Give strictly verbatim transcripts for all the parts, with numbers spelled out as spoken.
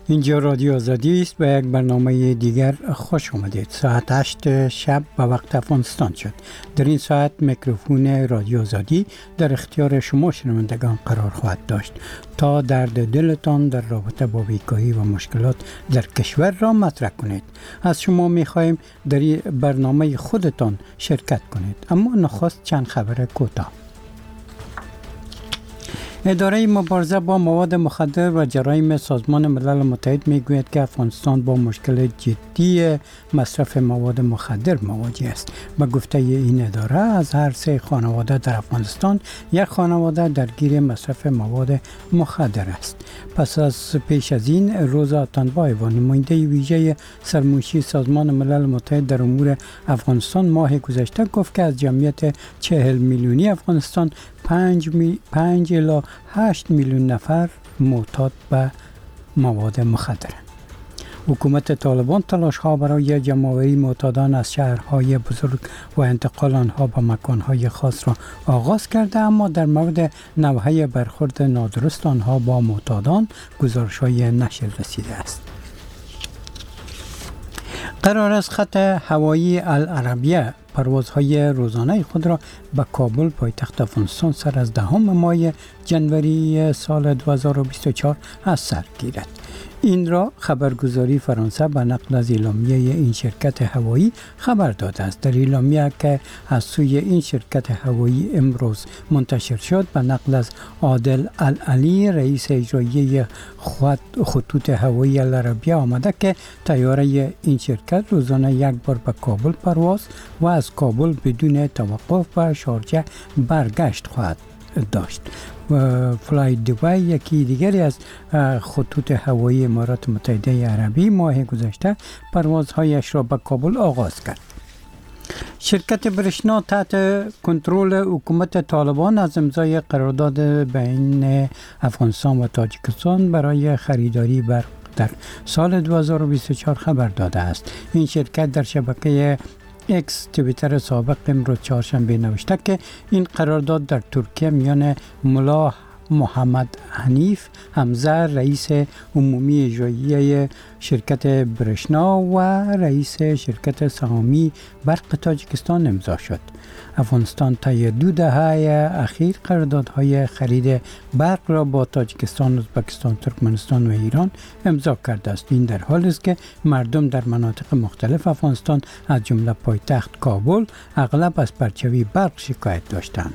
اینجا رادیو آزادی است و یک برنامه دیگر خوش آمدید. ساعت هشت شب به وقت افغانستان شد. در این ساعت میکروفون رادیو آزادی در اختیار شما شنوندگان قرار خواهد داشت تا درد دلتان در رابطه با بیکاری و مشکلات در کشور را مطرح کنید. از شما می‌خواهیم در این برنامه خودتان شرکت کنید. اما نخست چند خبر کوتاه. اداره مبارزه با مواد مخدر و جرایم سازمان ملل متحد میگوید که افغانستان با مشکل جدی مصرف مواد مخدر مواجه است. به گفته این اداره از هر سه خانواده در افغانستان یک خانواده درگیر مصرف مواد مخدر است. پس از پیش از این روزا تنبایو نماینده ویژه سرمنشی سازمان ملل متحد در امور افغانستان ماه گذشته گفت که از جمعیت چهل میلیونی افغانستان پنج, می... پنج الی هشت میلیون نفر معتاد به مواد مخدر. حکومت طالبان تلاش ها برای جمع‌آوری معتادان از شهرهای بزرگ و انتقال آنها به مکانهای خاص را آغاز کرده، اما در مورد نوع برخورد نادرست آنها با معتادان گزارش‌های نشر رسیده است. قرار است خط هوایی العربیه پروازهای روزانه خود را به کابل پایتخت افغانستان سر از دهم ماه جنوری سال دو هزار و بیست و چهار از سر گیرد. این را خبرگزاری فرانسه به نقل از اعلامیه این شرکت هوایی خبر داده است. در اعلامیه که از سوی این شرکت هوایی امروز منتشر شد به نقل از عادل العلی رئیس اجرایی خطوط هوایی العربیه آمده که طیاره این شرکت روزانه یک بار به کابل پرواز و از کابل بدون توقف به شارجه برگشت خواهد داشت. و فلای دوبای یکی دیگری از خطوط هوایی امارات متحده عربی ماه گذشته پروازهایش را به کابل آغاز کرد. شرکت برشنا تحت کنترل حکومت طالبان از امضای قرارداد بین افغانستان و تاجیکستان برای خریداری برق در سال دو هزار و بیست و چهار خبر داده است. این شرکت در شبکه اکس توییتر سابق امروز چهارشنبه نوشته که این قرارداد در ترکیه میان ملا محمد حنیف حمزه رئیس عمومی اجرایی شرکت برشنا و رئیس شرکت سهامی برق تاجیکستان امضا شد. افغانستان طی دو دهه اخیر قراردادهای خرید برق را با تاجیکستان، ازبکستان، ترکمنستان و ایران امضا کرده است. این در حالی است که مردم در مناطق مختلف افغانستان از جمله پایتخت کابل اغلب از پرچوی برق شکایت داشتند.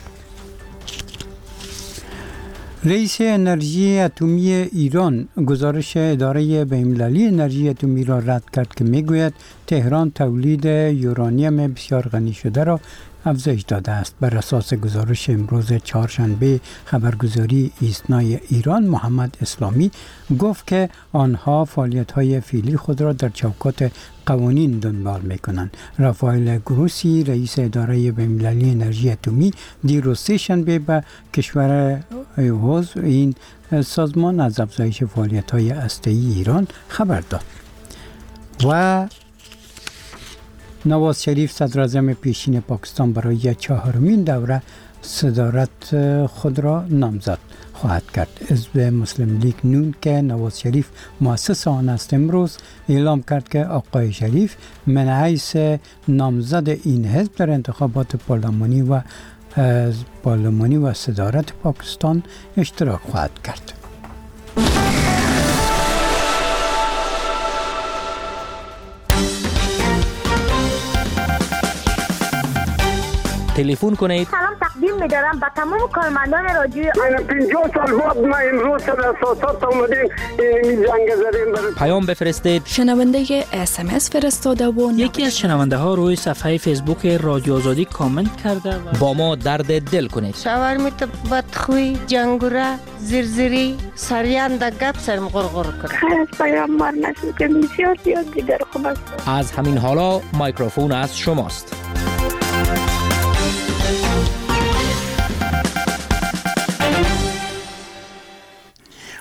رئیس انرژی اتمی ایران گزارش اداره بین‌المللی انرژی اتمی را رد کرد که میگوید تهران تولید یورانیم بسیار غنی شده را افزایش داده است. بر اساس گزارش امروز چهارشنبه خبرگزاری ایسنای ایران محمد اسلامی گفت که آنها فعالیت‌های فعلی خود را در چوکات قوانین دنبال می‌کنند. رافائل گروسی رئیس اداره بین‌المللی انرژی اتمی دیروز سه‌شنبه به کشور عضو این سازمان از افزایش فعالیت‌های هسته‌ای ایران خبر داد. و نواز شریف صدراعظم پیشین پاکستان برای چهارمین دوره صدارت خود را نامزد خواهد کرد. حزب مسلم لیگ نون که نواز شریف مؤسس آن است امروز اعلام کرد که آقای شریف من حیث نامزد این حزب در انتخابات پارلمانی و پارلمانی و صدارت پاکستان اشتراک خواهد کرد. تلفن کنید. سلام تقدیم می‌دارم به تمام کارمندان رادیو. من پنجاه سال بعد ما امروز در اساسات اومدیم این جنگ زدیم برای پیام بفرستید. شنونده اس ام اس فرستاده و یکی از شنونده ها روی صفحه فیسبوک رادیو آزادی کامنت کرده و با ما درد دل کنید. شاورمیت بدخوی جنگوره زرزری سریان در گپ سرم غرغر کنه. خیلی از پیام مار نشد که بسیار زیاد دیگر خوب است. از همین حالا مایکروفون از شماست.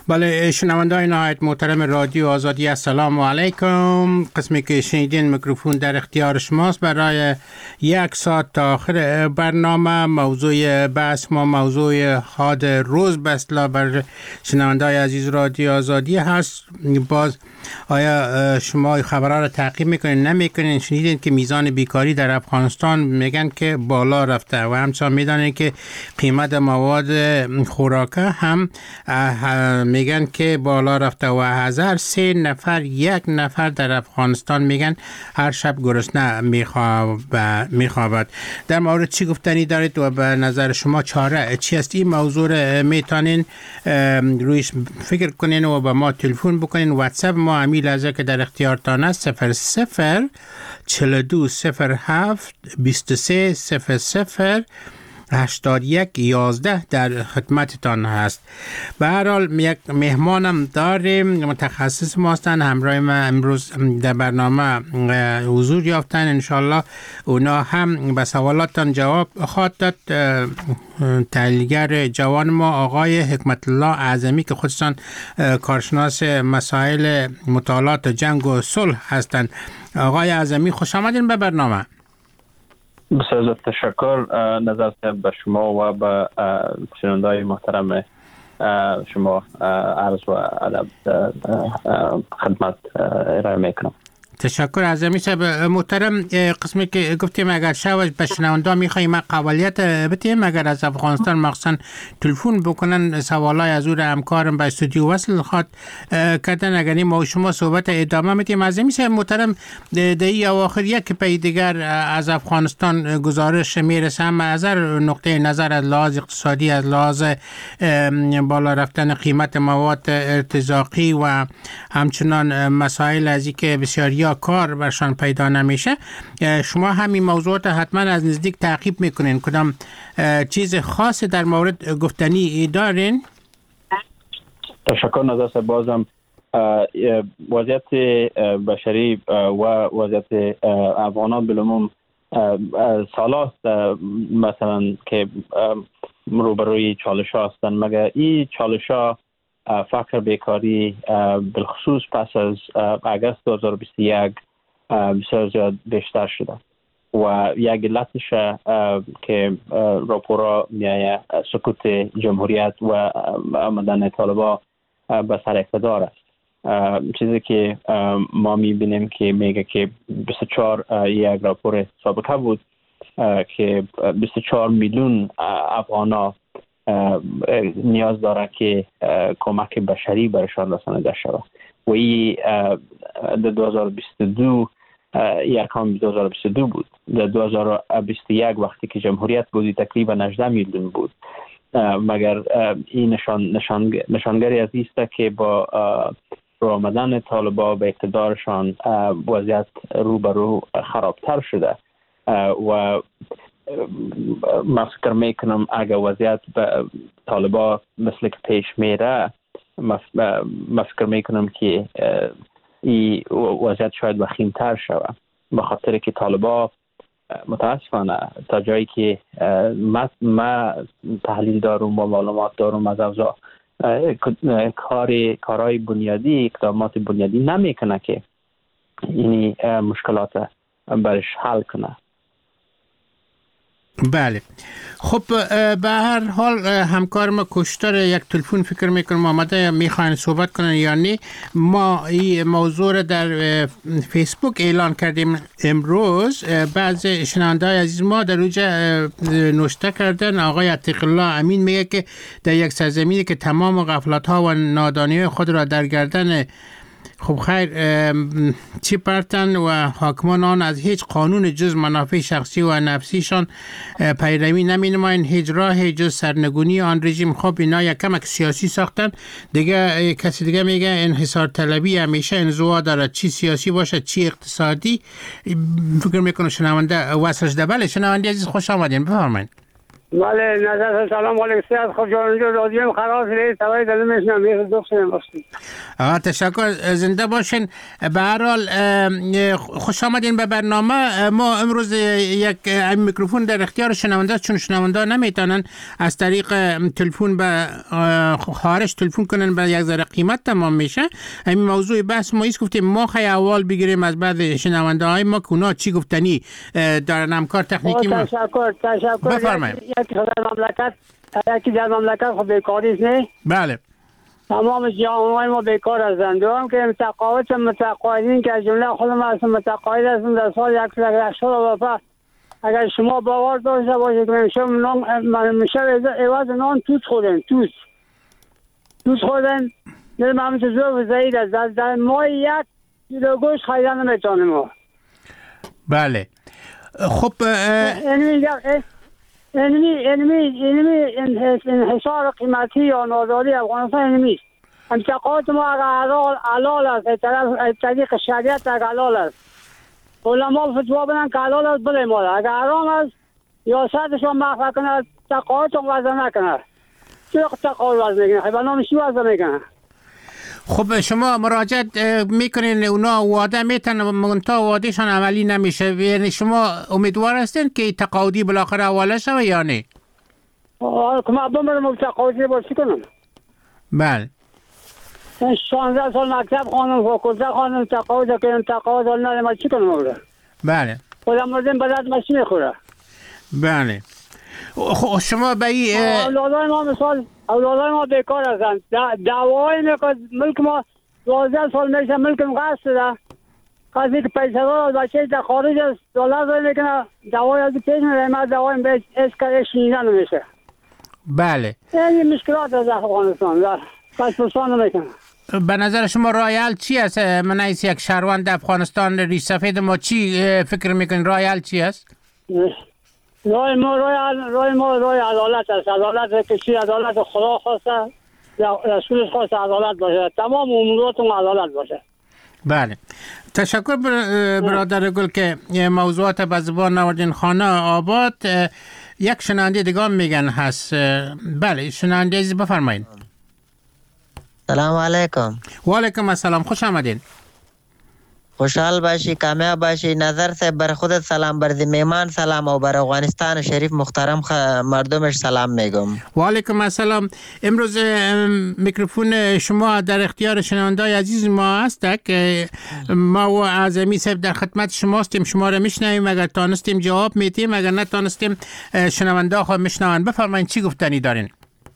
بله، شنونده‌های نهایت محترم رادیو آزادی، السلام علیکم. قسمی که شنیدین میکروفون در اختیار شماست برای یک ساعت تا آخر برنامه. موضوع بحث ما موضوع حاد روز بسلا بر شنونده‌های عزیز رادیو آزادی هست. باز آیا شما خبرها را تعقیب میکنین نمیکنین؟ شنیدین که میزان بیکاری در افغانستان میگن که بالا رفته و همچنان میدانین که قیمت مواد خوراکه هم میگن که بالا رفته و هزار سه نفر یک نفر در افغانستان میگن هر شب گرسنه میخوابد. در مورد چی گفتنی دارید و به نظر شما چاره چی است؟ این موضوع میتونین رویش فکر کنین و به ما تلفن بکنین. واتساپ ما امیل لحظه که در اختیارتان است صفر صفر چهل و دو صفر هفت بیست و سه صفر صفر هشتاد و یک یازده در خدمتتان هست. به هر حال یک مهمانم داریم، متخصص ما هستن، همراه ما امروز در برنامه حضور یافتن. انشالله اونا هم به سوالاتان جواب خواهد داد. تحلیلگر جوان ما آقای حکمت الله اعظمی که خودشان کارشناس مسائل مطالعات جنگ و صلح هستند. آقای اعظمی خوش آمدین به برنامه. بسیار تشکر نظر به شما و به شنونده‌های محترم شما عرض و ادب خدمت ارائه میکنم. تشکر اعظمی صاحب محترم. قسمی که گفتیم اگر شب به شنونده میخوایم قابلیت بتیم اگر از افغانستان مخصوصا تلفن بکنن سوالای از او همکارم به استودیو وصل خواد کردن، اگر این ما شما صحبت ادامه میتیم. اعظمی صاحب محترم، دهی اواخر یک پی دیگر از افغانستان گزارش میرسه، هم از نقطه نظر از لحاظ اقتصادی، از لحاظ بالا رفتن قیمت مواد ارتزاقی و همچنان مسائل از این که بسیاری کار برشان پیدا نمیشه. شما همین موضوعات حتما از نزدیک تعقیب میکنین. کدام چیز خاص در مورد گفتنی دارین؟ تشکر نظر بازم وضعیت بشری و وضعیت افغانان بالعموم سالاست مثلا که روبروی چالش ها هستند، مگر این چالش ها فقر بیکاری بالخصوص پس از آگوست دو هزار و بیست و یک بسیار زیاد بیشتر شده و یک علتش که راپورا میایه سقوط جمهوریت و آمدن طالبان به سر اقتدار است. چیزی که ما میبینیم که میگه که بیست و چهار یک راپور سابقه بود که بیست و چهار میلیون افغانا نیاز داره که کمک بشری برشان رسانده شود و این در دو هزار و بیست و دو ارقام دو هزار و بیست و دو بود. در دو هزار و بیست و یک وقتی که جمهوریت بودی تقریبا هجده میلیون بود. مگر این نشان نشان نشانگری از است که با رو آمدن طالبان به اقتدارشان وضعیت رو به رو خرابتر شده و من فکر میکنم اگر وضعیت به طالبان مثل که پیش میره من فکر میکنم که این وضعیت شاید وخیمتر شود، به خاطر که طالبان متاسفانه تا جایی که ما تحلیل دارم و معلومات دارم از اوضاع کار کارهای بنیادی اقدامات بنیادی نمیکنه که این مشکلات برش حل کنه. بله، خب به هر حال همکار ما کشتر یک تلفن فکر میکنم آمده میخواین صحبت کنن یا نه. ما این موضوع را در فیسبوک اعلان کردیم امروز. بعض شنونده‌های عزیز ما در اونجا نوشته کردن. آقای عتیق الله امین میگه که در یک سرزمینی که تمام غفلت‌ها و نادانی‌های خود را در گردن خب خیر چی پرتن و حاکمان آن از هیچ قانون جز منافع شخصی و نفسیشان پیروی نمی نماین، هیچ راه جز سرنگونی آن رژیم. خب اینا یک کمک سیاسی ساختن دیگه. کسی دیگه میگه انحصار طلبی همیشه انزوا دارد، چی سیاسی باشه چی اقتصادی. فکر میکنم شنونده واسش ده. بله شنونده عزیز خوش آمدین، بفرمایید. بله نظر سلام علیکم سیاد خوب جان جو رادیوم خلاص ری توی دلم میشنم یه دوستم هستم. آقا تشکر زنده باشین. به هر حال خوش آمدین به برنامه. ما امروز یک میکروفون در اختیار شنونده است، چون شنونده نمیتونن از طریق تلفن به خارج تلفن کنن، به یک ذره قیمت تمام میشه. همین موضوع بحث ما ایست گفتیم ما خیلی اول بگیریم از بعد شنونده های ما که اونا چی گفتنی دارن. همکار تکنیکی ما تشکر تشکر. بفرمایید. یکی در مملکت یکی در مملکت خب بیکاریست نه؟ بله. تمام جامعه ما بیکار هستند. دوم که متقاعد متقاعدین که از جمله خودم هستم متقاعد هستم در سال یک سال وفا. اگر شما باور داشته باشید که میشه نان میشه عوض نان توت خوردن توت توت خوردن نه من تو زور زایید از در ما یک کیلو گوشت خریدن نمیتونیم ما. بله. خب اینمی اینمی اینمی اینمی انحصار قیمتی یا ناداری افغانستان اینمی انتقاد ما اگر حلال حلال است از طریق شریعت اگر حلال است علما فتوا بدن که حلال است بله مال اگر حرام است یا سرشون محو کنه تقاعدشون وضع نکنه چه تقاعد وضع میکنه حیوانات چی وضع میکنه. خب شما مراجعت میکنین اونا وعده میتن منتها وعدهشان عملی نمیشه، یعنی شما امیدوار هستین که تقاعدی بالاخره حواله شوه یا نه؟ که من بمرم تقاعدی باشی کنم. بله. شانزده سال مکتب خانم فاکولته خانم تقاعد کنم تقاعد نه ما چی کنم بوده. بله. خودم مردم بلد ماشین میخوره. بله. خب شما به این اولادای ما مثال اولادای ما بیکار هستند. دعوای میکرد ملک ما دوازده سال میشه ملکم قصد ده کسی که پیسه دار بچه در خارج است دولت رو میکنه دوای از پیش میره ما دوای به اسکر شینیدن نمیشه. بله. این مشکلات از افغانستان در پس پرسان نمیکنه. به نظر شما رای حل چی است؟ من ایس یک شهروند افغانستان ریش سفید ما چی فکر میکنین رای حل چی است؟ رای ما رای رای ما رای عدالت است. عدالت که چی عدالت خدا خواسته رسولش خواسته عدالت باشه. تمام اموراتون عدالت باشه. بله. تشکر برادر گل که موضوعات به زبان آوردین. خانه آباد یک شنونده دیگه میگن هست. بله شنونده عزیز بفرمایید. سلام علیکم. و علیکم السلام. خوش آمدین. خوشحال باشی، کامیاب باشی. نظر سے بر خودت سلام، بر میمان سلام و بر افغانستان شریف محترم مردمش سلام میگم. و علیکم السلام. امروز میکروفون شما در اختیار شنوندای عزیز ما است که ما و اعظمی صاحب در خدمت شما هستیم. شما را میشنویم، اگر تانستیم جواب میدیم، اگر نتانستیم شنونده ها میشنون. بفرمایید چی گفتنی دارین؟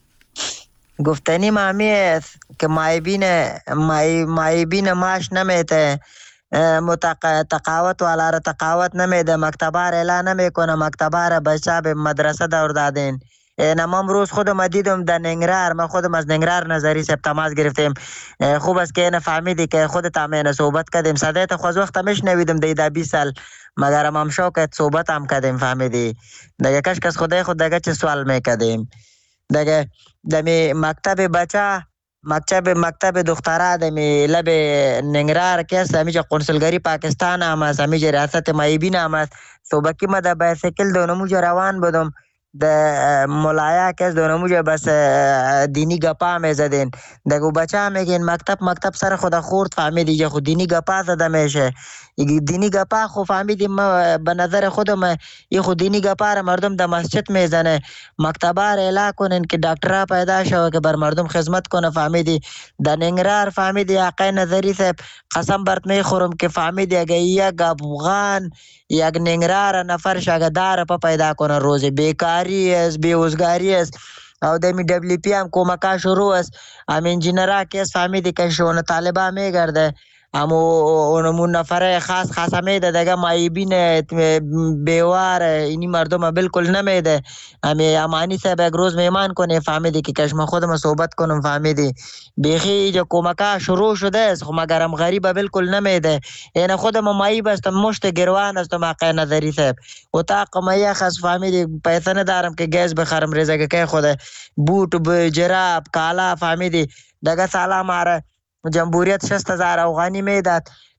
گفتنی مامی است که مایبین مای مایبین ماش نمیته متق... تقاوت والا را تقاوت نمیده، مکتبه را اعلان نمیکنه، مکتبه را بچه به مدرسه دور دادین. نما امروز خودم دیدم در ننگرهار، ما خودم از ننگرهار نظری سب تماس گرفتیم. خوب است که اینه فهمیدی که خودت هم اینه صحبت کردیم. صدایت خوز وقت همش نویدم دیده بیست سال مگر هم هم شوکت صحبت هم کردیم فهمیدی. دیگه کش کس خدای خود دیگه چه سوال میکردیم. دیگه دمی مکتب بچه مکتب مکتب دخترها دمی لب ننگرهار که است، همیشه قنصلگری پاکستان هم است، همیشه ریاست مایبین هم است. صبحکی ما در بایسکل دونموجه روان بودم د ملایا که از دونموجه بس دینی گپا میزدین. دگو بچه هم میگین مکتب مکتب سر خدا خورد فهمیدی که خود دینی گپا زده میشه. دینی گپا خو فهمیدیم ما به نظر خودم یه خود دینی گپا را مردم در مسجد میزنه. مکتبه را اعلان کنین که دکترها پیدا شوه که بر مردم خدمت کنه فهمیدی. در ننگرهار فهمیدی آقای نظری صاحب قسم برت میخورم که فهمیدی اگه یک افغان یک ننگرهار نفر شاگردار پا پیدا کنه روز بیکاری است بیروزگاری است او دمی دبلی پی هم کمکا شروع است. ام انجینرها که فهمیدی که شون طالبا میگرده امو اونمون نفره خاص خاص میده دیگه مایبین بیوار اینی مردم بالکل نمیده. امی امانی صاحب یک روز میمان کنه فهمیدی که کشم خودم صحبت کنم فهمیدی بیخی جو کمکا شروع شده است خو مگرم غریبه بالکل نمیده. این خودم مایب است مشت گروان است مقع نظری صاحب اتاق مایه خاص فهمیدی پیسه ندارم که گیز بخرم ریزه که خود بوت جراب کالا فهمیدی دیگه سلام آره جمهوریت شست هزار افغانی میداد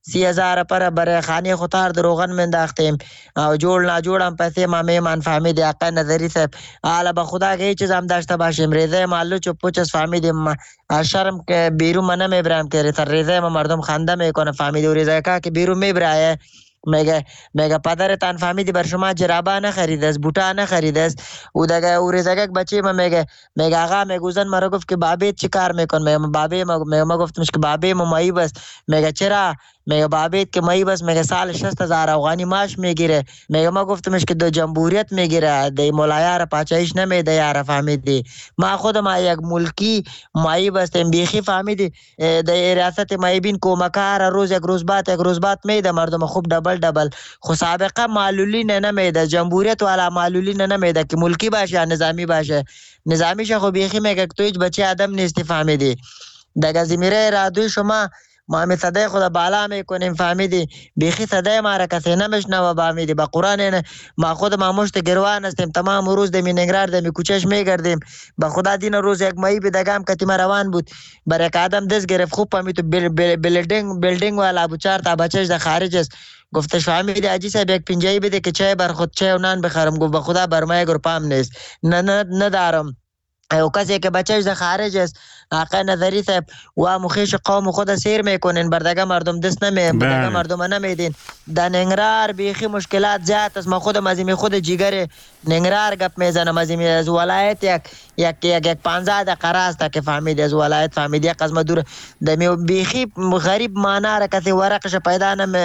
سی هزار پر برای خانه خطار دروغن منداختیم او جوړ نه جوړم پیسې ما میمان فهمیدی آقا نظری صاحب حالا به خدا که هیچ چیز هم داشته باشیم ریزه مالو چو پوچس فهمیدیم شرم که بیرو منم میبرم که ریزه ما مردم خنده میکنه فهمیدی و ریزه که که بیرو میبرایه میگه میگه پدرتان فهمیدی بر شما جرابه نخریده است بوتا نخریده است او دیگه او ریزگک بچه ما میگه میگه آقا میگه زن مرا گفت که بابیت چی کار میکن میگه بابی میگه ما گفتمش که بابی ما مایی بس میگه چرا میگه بابیت که مایی بس میگه سال شصت هزار افغانی معاش میگیره میگه ما گفتمش که دو جمهوریت میگیره دی مولایار پاچایش نمیده یار فهمیدی ما خود ما یک ملکی مایی بس بیخی فهمیدی دی ریاست مایبین کومکار روز یک روز بعد یک روز بعد میده مردم خوب دبل دبل خو سابقه معلولین نمیده جمهوریت والا معلولین نمیده که ملکی باشه یا نظامی باشه نظامی شه خو بیخی میگه تو هیچ بچه آدم نیستی فهمیدی دیگه زمیره رادوی شما ما می صدای خدا بالا میکنیم فهمیدی بیخی صدای ما را کسی نمیشنوه فهمیدی با قرآن نه ما خود ما مشت گروان هستیم تمام روز دمی نگرار دمی کوچش میگردیم با خدا دین روز یک مایی بدگم کتی ما روان بود برای که آدم دست گرفت خوب فهمید تو بیلدینگ بیلدینگ والا بود چهار تا بچهش در خارج است گفتش فهمیدی عجی صاحب یک پنجایی بده که چای بر خود چای و نان بخرم گفت به خدا بر ما یک روپام نیست نه نه ندارم او کسی که بچهش در خارج است آقا نظری صاحب و مخیش قوم خود سیر میکنین بردگه مردم دست نمی بردگه مردم نمیدین در ننگرار بیخی مشکلات زیاد است ما خودم از این خود جیگر ننگرار گپ میزنم از این از ولایت یک یک یک یک پانزده دقیقه است که فهمیدی از ولایت فهمیدی یک قسم دور دمی بیخی غریب مانا را کسی ورقش پیدا نم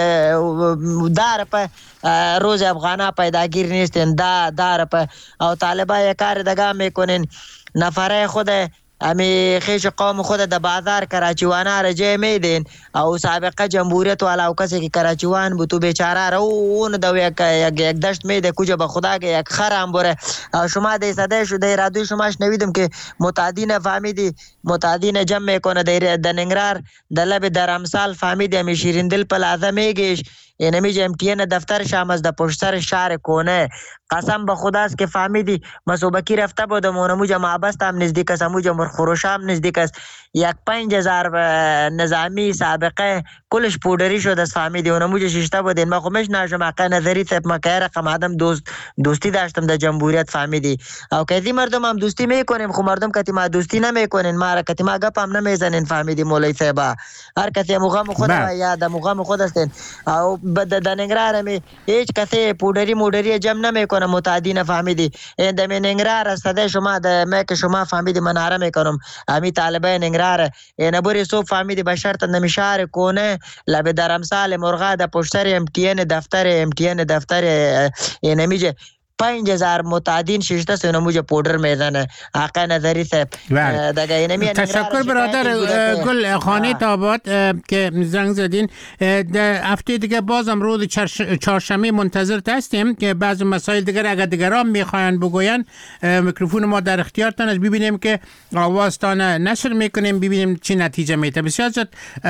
دار په روز افغانا پیداگیر نیستین دا دار په او طالبا یک کار دگه میکنین نفره خود امی خیش قوم خود د بازار کراچیوانا رجه میدین او سابقه جمهوریت والا او کسی که کراچیوان بود تو بیچاره رو اون دو یک یک دشت میده کجا به خدا که یک خرم بره شما دی صده شده رادوی شماش نویدم که متعدین فهمیدی متعدین جمع میکنه در دننگرار د لب در امثال فهمیدی امی شیرین دل پلازه میگیش اینمی جمتین دفتر شام از د پشتر شهر کونه قسم به خداست که فهمیدی مسوبکی رفته بودم اونمو جمع بست هم نزدیک است امو جمع خروشام نزدیک است یک پنج هزار نظامی سابقه کلش پودری شد از فهمیدی اونمو جا ششته بودین ما خمش ناشم حقه نظری تب ما که رقم آدم دوست دوستی داشتم در جمهوریت فهمیدی او کسی مردم هم دوستی میکنیم خو مردم کتی ما دوستی نمیکنین ما را کتی ما گپ هم نمیزنین فهمیدی مولای صاحبا هر کسی مقام خود یا د مقام خود استین او د ننگرار می هیچ کسی پودری مودری جمع نمیکنه متعدین فهمیدی این د ننگرار است شما د مک شما فهمیدی مناره میکنم امی طالبه ننگرار این بری سو فهمیدی به شرط نمیشار کنه لب در امثال مرغا د پشتر امتحان دفتر امتحان دفتر این میجه پنج هزار متعدین ششته سونه موجه پودر میزنه آقا نظری صاحب دیگه اینمی تشکر برادر گل خانه تابات که زنگ زدین هفته دیگه بازم روز چهارشنبه منتظر هستیم که بعضی مسائل دیگر اگر دیگران میخواین بگوین میکروفون ما در اختیارتان است ببینیم که آوازتان نشر میکنیم ببینیم چی نتیجه میده بسیار زیاد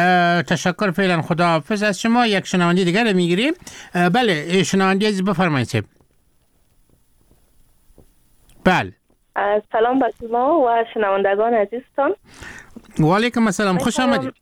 تشکر فعلا خداحافظ از شما یک شنونده دیگر میگیریم بله شنونده عزیز بفرمایید بله سلام به شما و شنوندگان عزیزتان و علیکم السلام خوش آمدید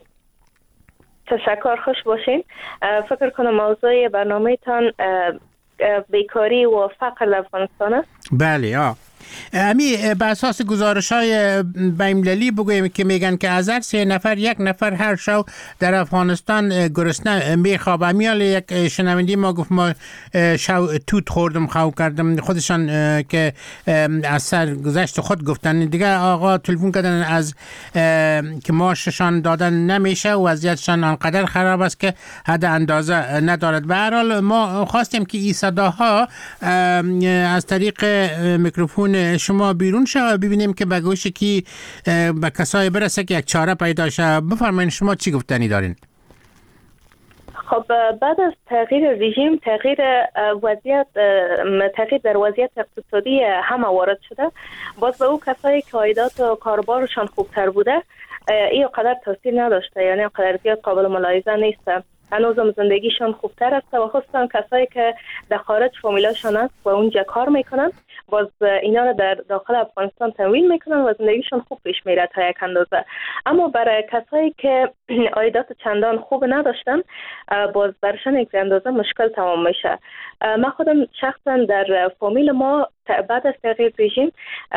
تشکر خوش باشین فکر کنم موضوع برنامه تان بیکاری و فقر در افغانستان است بله آه امی به اساس گزارش های بین‌المللی بگوییم که میگن که از هر سه نفر یک نفر هر شب در افغانستان گرسنه میخوابه. امیال یک شنوندی ما گفت ما شب توت خوردم خواب کردم خودشان که از سر گذشت خود گفتن دیگه آقا تلفن کردن از که ماششان دادن نمیشه و وضعیتشان انقدر خراب است که حد اندازه ندارد. به هر حال ما خواستیم که این صداها از طریق میکروفون شما بیرون شد ببینیم که به گوش کی به کسای برسه که یک چاره پیدا شه. بفرمایید شما چی گفتنی دارین؟ خب بعد از تغییر رژیم تغییر وضعیت تغییر در وضعیت اقتصادی همه وارد شده باز به او کسایی که عایدات و کاربارشان خوبتر بوده این قدر تاثیر نداشته یعنی قدر زیاد قابل ملاحظه نیست. هنوزم زندگیشان خوبتر است و خصوصا کسایی که در خارج فامیلاشان است و اونجا کار میکنن، باز اینا رو در داخل افغانستان تمویل میکنن و زندگیشان خوب پیش میره تا یک اندازه. اما برای کسایی که عایدات چندان خوب نداشتن، باز برشان یک اندازه مشکل تمام میشه. من خودم شخصا در فامیل ما بعد از تغییر رژیم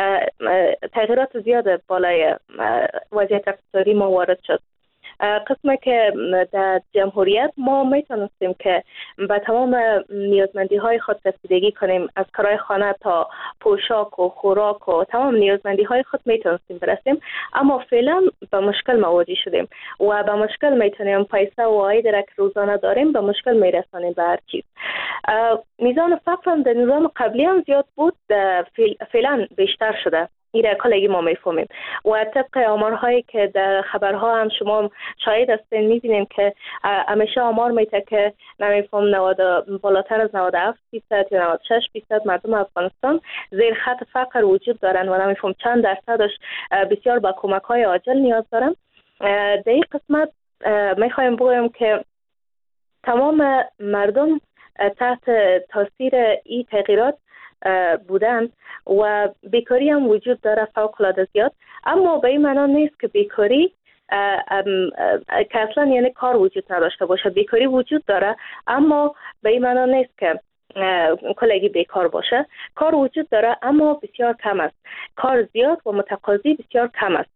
تغییرات زیاد بالای وضعیت اقتصادی ما وارد شد. قسمه که در جمهوریت ما میتونستیم که به تمام نیازمندی های خود رسیدگی کنیم، از کرایه خانه تا پوشاک و خوراک و تمام نیازمندی های خود میتونستیم برسیم، اما فعلا به مشکل مواجه شدیم و به مشکل میتونیم پیسه و عاید را که روزانه داریم به مشکل میرسانیم به هر چیز. میزان فقر هم در نظام قبلی هم زیاد بود، فعلا بیشتر شده. این کلگی ما میفهمیم و طبق آمارهایی که در خبرها هم شما شاهد هستین میبینیم که همیشه آمار میته که نمیفهم نود بالاتر از نود و هفت درصد یا نود و شش درصد مردم افغانستان زیر خط فقر وجود دارن و نمیفهم چند درصدش بسیار با کمک های عاجل نیاز دارن. در این قسمت میخوایم بگویم که تمام مردم تحت تاثیر این تغییرات بودن و بیکاری هم وجود داره فوق العاده زیاد، اما به این معنی نیست که بیکاری که اصلا یعنی کار وجود نداشته باشه. بیکاری وجود داره اما به این معنی نیست که کلگی بیکار باشه. کار وجود داره اما بسیار کم است. کار زیاد و متقاضی بسیار کم است.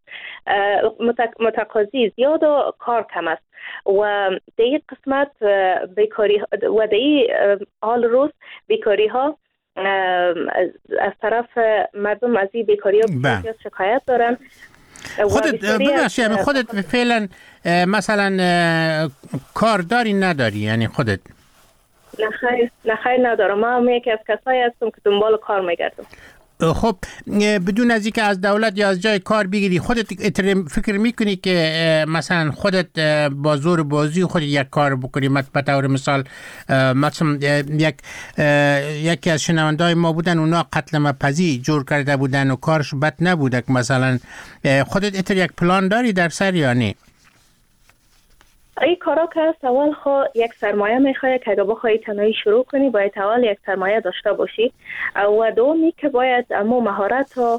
متقاضی زیاد و کار کم است و در این قسمت بیکاری و در این حال روز بیکاری ها از طرف مردم از این بیکاری ها شکایت دارن. خودت ببخشید خودت فعلا مثلا کار داری نداری؟ یعنی خودت نخیر نخیر ندارم. من یکی از کسایی هستم که دنبال کار میگردم. خب بدون از اینکه از دولت یا از جای کار بگیری، خودت فکر میکنی که مثلا خودت با زور بازی خودت یک کار بکنی؟ به طور مثال مثلا یک یکی از شنونده‌های ما بودن، اونا قتل مپزی جور کرده بودن و کارش بد نبوده، که مثلا خودت اتر یک پلان داری در سر یا نه؟ این کارا که هست اول خو یک سرمایه میخواه که اگه بخوایی تنهایی شروع کنی باید اول یک سرمایه داشته باشی و دومی که باید امو مهارت و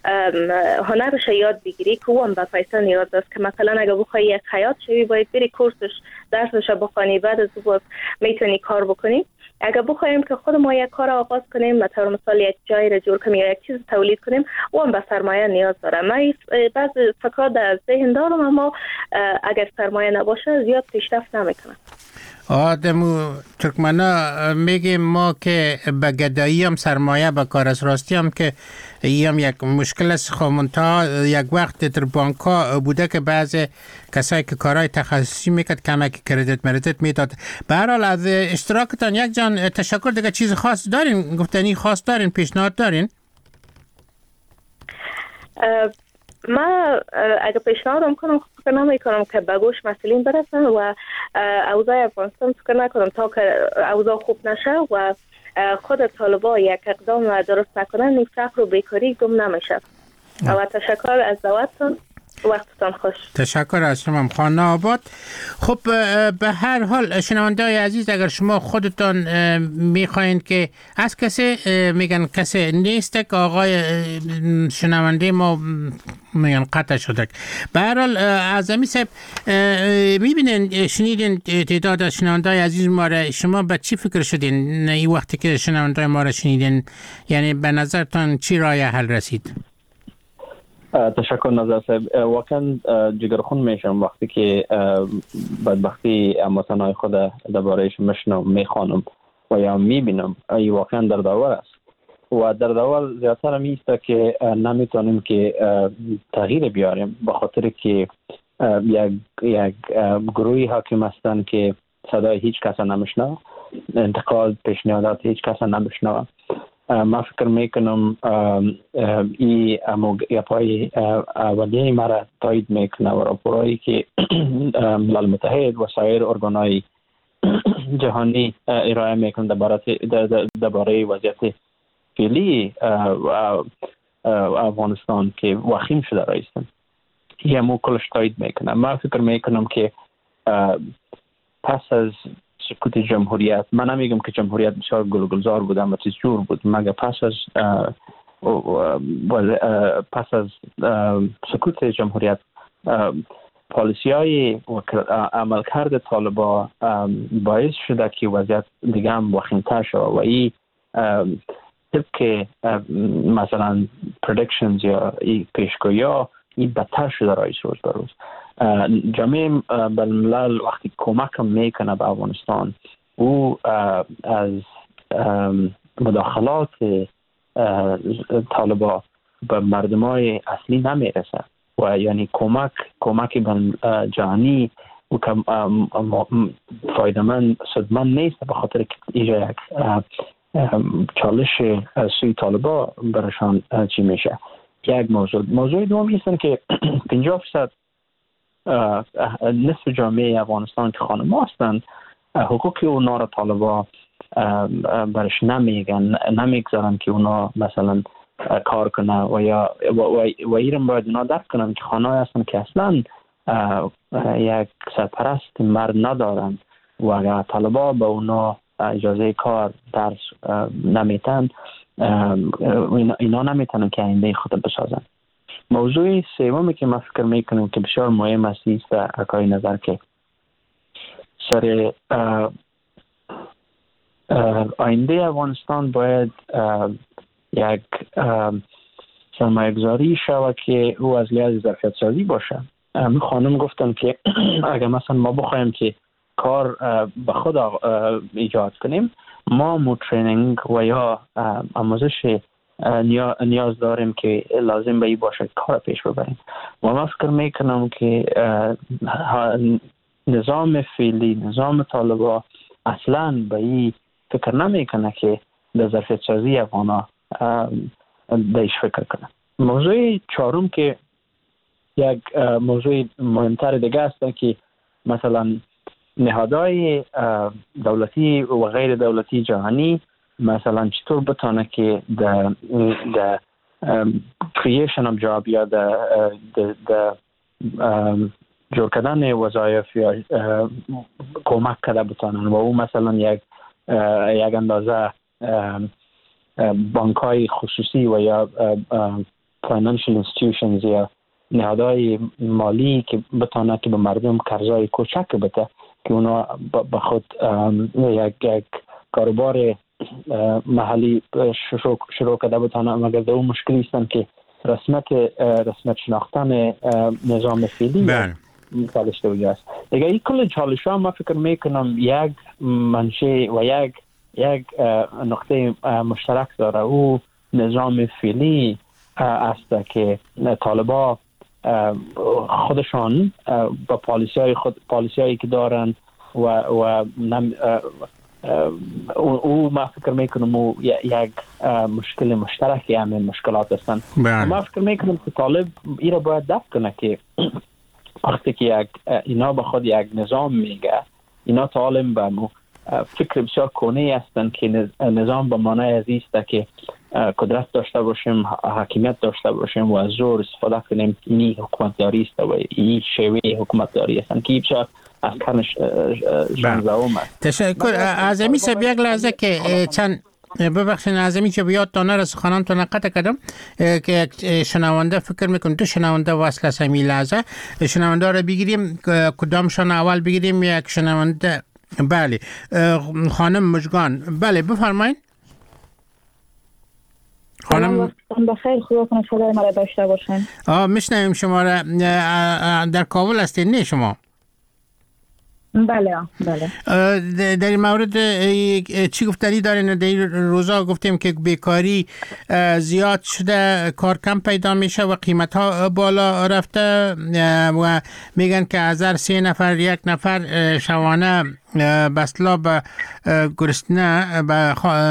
هنرش یاد بگیری که هم به پیسه نیاز است. که مثلا اگه بخوایی یک خیاط شوی باید بری کورسش درسش بخوانی، بعد از باز میتونی کار بکنی. اگه بخوایم که خود ما یک کار آغاز کنیم، مثلا مثال یک جایی را جور کنیم یا یک چیز تولید کنیم، و هم به سرمایه نیاز داره. من بعض فکرات در ذهن دارم اما اگر سرمایه نباشه زیاد پیشرفت نمیکنه. آدمو ترکمنا میگیم ما که به گدایی هم سرمایه به کار از راستی هم که ای هم یک مشکل است. خامنتا یک وقت در بانک ها بوده که بعض کسایی که کارهای تخصصی میکرد کمک کردیت مردت میداد. به هر حال از اشتراکتان یک جان تشکر. دیگه چیز خاص دارین؟ گفتنی خاص دارین؟ پیشنهاد دارین؟ ما اگه پیشنهادم کنم فکر نمی کنم که به گوش مسئولین برسن و اوضاع افغانستان فکر نکنم تا که اوضاع خوب نشه و خود طالبا یک اقدام درست نکنن این فقر و بیکاری گم نمیشه. و تشکر از دعوتتون. وقتتان خوش. تشکر از شما خانه آباد. خب به هر حال شنونده‌های عزیز، اگر شما خودتان میخواین که از کسی میگن کسی نیست که آقای شنونده ما میگن قطع شده. به هر حال اعظمی صاحب میبینین شنیدین تعداد از شنونده‌های عزیز ما را، شما به چی فکر شدین این وقتی که شنونده ما را شنیدین؟ یعنی به نظرتان چی راه حل رسید؟ تشکر نظر صاحب. واقعا جگرخون میشم وقتی که بدبختی امواتنهای خود دربارهش میشنم، میخوانم و یا میبینم. ای واقعا دردآور است و دردآور زیادتر میسته که نمیتونیم که تغییر بیاریم به خاطر که یک یک گروهی حاکم هستن که صدای هیچ کس نمیشنوه، انتقاد پیشنهادات هیچ کس نمیشنوه. ما فکر میکنم ای گپای اولیه مرا تایید میکنه و راپورایی که ملل متحد و سایر ارگانهای جهانی ارائه میکنه درباره وضعیت فعلی افغانستان که وخیم شده رایستن، یه مو کلش تایید میکنه. ما فکر میکنم که پس از سقوط جمهوریت، من نمیگم که جمهوریت بسیار گلگلزار بود اما چیز جور بود، مگر پس از پس از سقوط جمهوریت پالیسی های عملکرد طالبان باعث شده که وضعیت دیگه هم وخیم‌تر شد و این طبق مثلا پردیکشنز یا پیشگویی ها این بدتر شده رئیس روز به روز. جامعه بین‌الملل وقتی کمک میکنه به افغانستان او از مداخلات طالبان به مردمای اصلی نمیرسه و یعنی کمک کمک جهانی و که فایده من صدمن نیست به خاطر که اینجا یک چالش سوی طالبان برشان چی میشه. یک موضوع موضوع دوم ایستن که پنجاه درصد نصف جامعه افغانستان که خانم هستند حقوقی اونا را طالبان برش نمیگن، نمیگذارن که اونا مثلا کار کنه و یا و, و, و ایران باید اونا درک کنن که خانه هستن که اصلا یک سرپرست مرد ندارن و اگر طالبان به اونا اجازه کار درس نمیتن اینا نمیتونن که آینده خود بسازن. موضوع سومی که من فکر میکنم که بسیار مهم است است اکای نظر که سر آینده افغانستان باید یک سرمایه‌گذاری شود که او از لحاظ ظرفیت سازی باشه. من خانم گفتن که اگر مثلا ما بخوایم که کار به خود ایجاد کنیم ما مو ترینینگ و یا آموزش نیاز داریم که لازم به این باشه کار پیش ببریم و من فکر میکنم که نظام فعلی نظام طالبان اصلا به این فکر نمیکنه که در ظرفیت سازی افغانا بهش فکر کنه. موضوع چهارم که یک موضوع مهمتر دیگه است که مثلا نهادهای دولتی و غیر دولتی جهانی مثلا چطور بتونه که در در creation of job یا در در جور کردن وظایف یا کمک کرده بتونن و او مثلا یک یک اندازه بانک های خصوصی و یا financial institutions یا نهادهای مالی که بتونه که به مردم قرضای کوچک بده که اونا به خود یک یک کاروبار محلی شروع شروع کرده بتونه. مگر در اون مشکلی هستن که رسمیت رسمیت شناختن نظام فعلی چالش دیگه است. دیگه این کل چالش ها من فکر میکنم یک منشه و یک یک نقطه مشترک داره، او نظام فعلی است که طالبان خودشان با پالیسی های خود پالیسی هایی که دارن و و او ما فکر میکنم او یک مشکل مشترکی همین مشکلات هستن. ما فکر میکنم که طالب این را باید دفع کنه که وقتی که یک اینا به خود یک نظام میگه اینا طالب به مو فکر بسیار کونه هستند که نظام به معنی از است که قدرت داشته باشیم، حاکمیت داشته باشیم و از زور استفاده کنیم. اینی حکومتداری است و این شیوه حکومتداری است که بسیار از کرنش شانزدهم است. تشکر. اعظمی صاحب یک لحظه که چند ببخشید اعظمی که بیاد تا نرس خانم تو نقطه کردم که شنونده فکر میکنم دو شنونده وصل است همین لحظه. شنونده رو بگیریم کدامشان اول بگیریم؟ یک شنونده بله خانم مژگان. بله بفرمایید خانم. بخیر، خدا کنه صدای ما را داشته باشین. آه میشنویم شما را. در کابل هستین نه شما؟ بله بله. در این مورد چی گفتنی دارین؟ در این روزا گفتیم که بیکاری زیاد شده، کار کم پیدا میشه و قیمت ها بالا رفته و میگن که از هر سه نفر یک نفر شبانه بسلا به گرسنه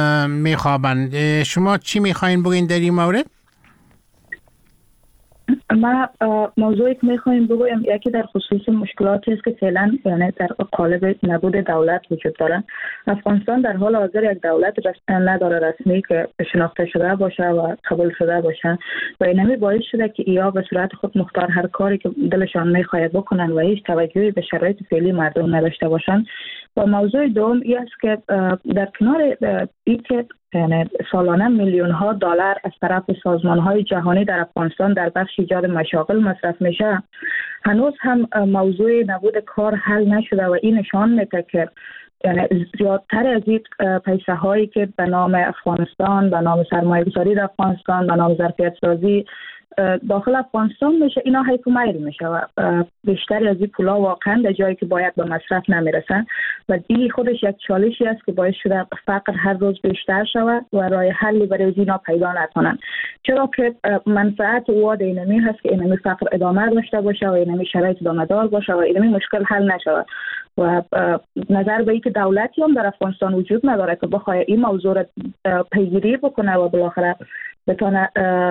میخوابند. شما چی میخواین بگین در این مورد؟ ما موضوعی که میخوایم بگویم یکی در خصوص مشکلاتی است که فعلا یعنی در قالب نبود دولت وجود داره. افغانستان در حال حاضر یک دولت نداره رسمی که شناخته شده باشه و قبول شده باشه و اینمی باعث شده که ایا به صورت خود مختار هر کاری که دلشان میخواد بکنن و هیچ توجهی به شرایط فعلی مردم نداشته باشن. و موضوع دوم این است که در کنار این که یعنی سالانه میلیون ها دلار از طرف سازمان های جهانی در افغانستان در بخش ایجاد مشاغل مصرف میشه، هنوز هم موضوع نبود کار حل نشده و این نشان میده که یعنی زیادتر از این پیسه هایی که به نام افغانستان، به نام سرمایه گذاری در افغانستان، به نام ظرفیت سازی داخل افغانستان میشه، اینا حیف و میل میشه و بیشتری از این پولا واقعا در جایی که باید به مصرف نمیرسن و این خودش یک چالشی است که باعث شده فقر هر روز بیشتر شود و راه حلی برای اینا پیدا نکنن، چرا که منفعت واد اینمی هست که اینمی فقر ادامه داشته باشه و اینمی شرایط ادامه دار باشه و اینمی مشکل حل نشود و نظر به اینکه دولتی هم در افغانستان وجود نداره که بخواد این موضوع را پیگیری بکنه و بالاخره بتونه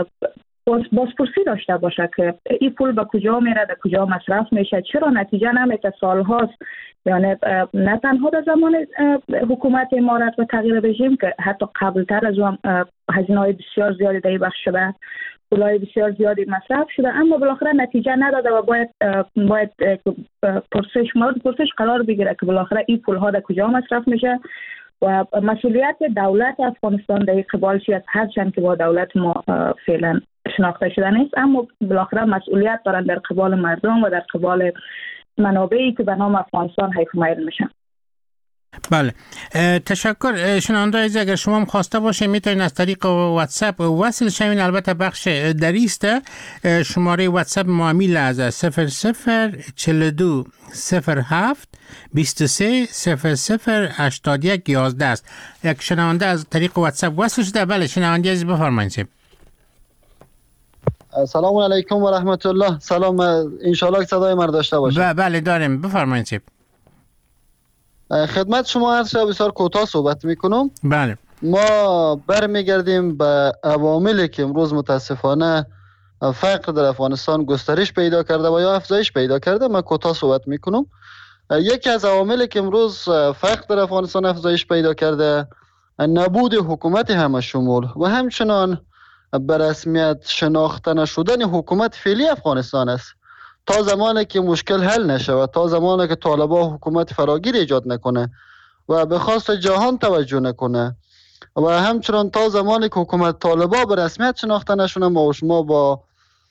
بازپرسی داشته باشه که این پول به کجا میره، به کجا مصرف میشه، چرا نتیجه نمیده. سال هاست یعنی نه تنها در زمان حکومت امارت و تغییر رژیم که حتی قبلتر از اون هزینه های بسیار زیادی در بخش شده، پولای بسیار زیادی مصرف شده، اما بالاخره نتیجه نداده و باید باید پرسش مورد پرسش قرار بگیره که بالاخره این پول ها در کجا مصرف میشه و مسئولیت دولت افغانستان در قبالشی از هرچند که با دولت ما فعلا شناخته شده نیست، اما بالاخره مسئولیت دارن در قبال مردم و در قبال منابعی که به نام افغانستان حیف میل میشن. بله، تشکر. شنونده عزیز، اگر شما هم خواسته باشه میتونید از طریق واتساپ وصل شوین. البته بخش دریسته شماره واتساپ معامل از صفر صفر چهل و دو صفر هفت بیست و سه صفر صفر هشتاد و یک یازده است. یک شنونده از طریق واتساپ وصل شده. بله شنونده عزیز بفرمایید. سلام علیکم و رحمت الله. سلام، انشالله که صدای من داشته باشه. بله داریم، بفرمایید. خدمت شما هر شب بسیار کوتاه صحبت میکنم. بله. ما برمیگردیم به عواملی که امروز متاسفانه فقر در افغانستان گسترش پیدا کرده و یا افزایش پیدا کرده. من کوتاه صحبت میکنم. یکی از عواملی که امروز فقر در افغانستان افزایش پیدا کرده نبود حکومت همه شمول و همچنان به رسمیت شناخته نشدن حکومت فعلی افغانستان است. تا زمانی که مشکل حل نشود، تا زمانی که طالبان حکومت فراگیر ایجاد نکنه و به خواست جهان توجه نکنه و همچنان تا زمانی که حکومت طالبان به رسمیت شناخته نشونه، ما و شما با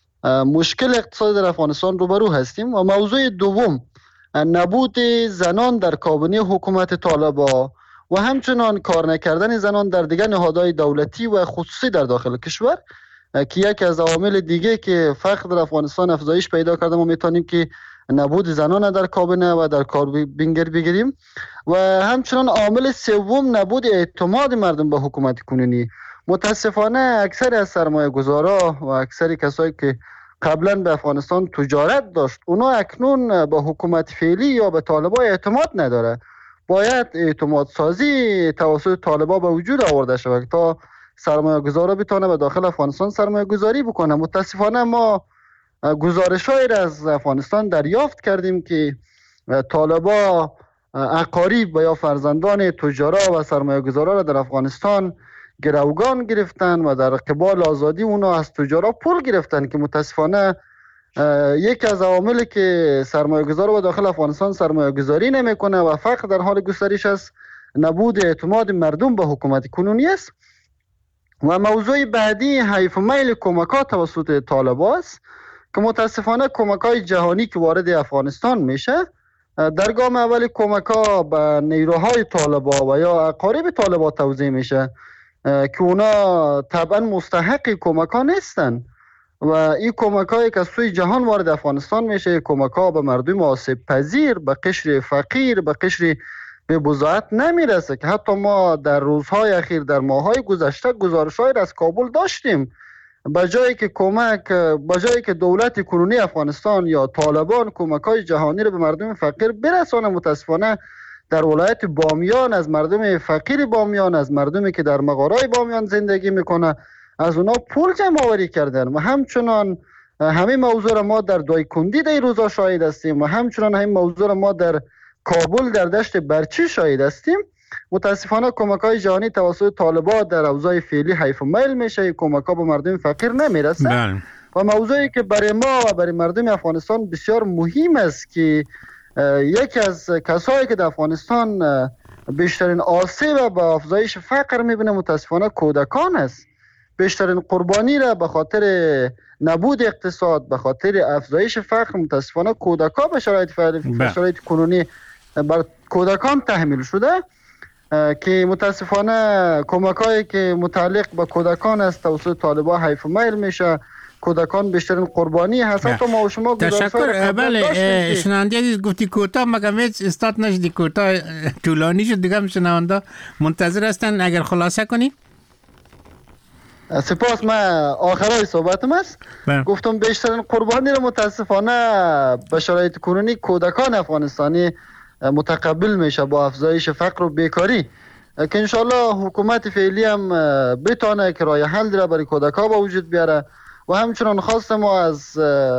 مشکل اقتصادی در افغانستان روبرو هستیم. و موضوع دوم نبود زنان در کابینه حکومت طالبان و همچنان کار نکردن زنان در دیگر نهادهای دولتی و خصوصی در داخل کشور که یکی از عوامل دیگه که فقر در افغانستان افزایش پیدا کرده. ما میتونیم که نبود زنان در کابینه و در کابینگر بگیریم و همچنان عامل سوم نبود اعتماد مردم به حکومت کنونی. متاسفانه اکثر از سرمایه گذارا و اکثر کسایی که قبلا به افغانستان تجارت داشت، اونا اکنون به حکومت فعلی یا به طالبان اعتماد نداره. باید اعتماد سازی توسط طالبان به وجود آورده شود تا سرمایه گذارا بتونه به داخل افغانستان سرمایه گذاری بکنه. متاسفانه ما گزارش های از افغانستان دریافت کردیم که طالبان اقارب و یا فرزندان تجارا و سرمایه گذارا را در افغانستان گروگان گرفتن و در قبال آزادی اونا از تجارا پول گرفتن که متاسفانه یکی از عواملی که سرمایه گذار و داخل افغانستان سرمایه گذاری نمیکنه و فقر در حال گسترش است، نبود اعتماد مردم به حکومت کنونی است. و موضوع بعدی حیف و میل کمک‌ها توسط طالبان است که متاسفانه کمک‌های جهانی که وارد افغانستان میشه، در گام اول کمک‌ها به نیروهای طالبان و یا اقارب طالبان توزیع میشه که اونا طبعا مستحق کمک‌ها نیستن و این کمک‌هایی که از سوی جهان وارد افغانستان میشه کمک‌ها به مردم آسیب پذیر، به قشر فقیر، به قشر به بضاعت نمیرسه که حتی ما در روزهای اخیر در ماهای گذشته گزارش‌های از کابل داشتیم. به جایی که کمک به جایی که دولت کنونی افغانستان یا طالبان کمک‌های جهانی رو به مردم فقیر برسانه، متاسفانه در ولایت بامیان از مردم فقیر بامیان، از مردمی که در مغارای بامیان زندگی میکنه، از اونا پول جمع آوری کردن و همچنان همین موضوع را ما در دایکندی در روزا شاهد هستیم و همچنان همین موضوع را ما در کابل در دشت برچی شاهد هستیم. متاسفانه کمک های جهانی توسط طالبان در اوضاع فعلی حیف و میل میشه، کمک ها به مردم فقیر نمیرسه. بله. و موضوعی که برای ما و برای مردم افغانستان بسیار مهم است که یکی از کسایی که در افغانستان بیشترین آسیب به افزایش فقر میبینه متاسفانه کودکان است. بیشترین قربانی را به خاطر نبود اقتصاد، به خاطر افزایش فقر متاسفانه کودکان به شرایط فعلی شرایط کنونی بر کودکان تحمیل شده که متاسفانه کمکایی که متعلق به کودکان است توسط طالبان حیف و میل میشه. کودکان بیشترین قربانی هست. تا ما و شما تشکر. بله شنونده عزیز گفتی کوتاه مگم هیچ استاد نشدی، کوتاه طولانی شد دیگه. هم شنونده منتظر هستن اگر خلاصه کنی. سپاس. من آخرای صحبتم است. بله. گفتم بیشترین قربانی رو متاسفانه به شرایط کنونی کودکان افغانستانی متقبل میشه با افزایش فقر و بیکاری که انشالله حکومت فعلی هم بتانه که راه حل را برای کودکان به وجود بیاره و همچنان خواست ما از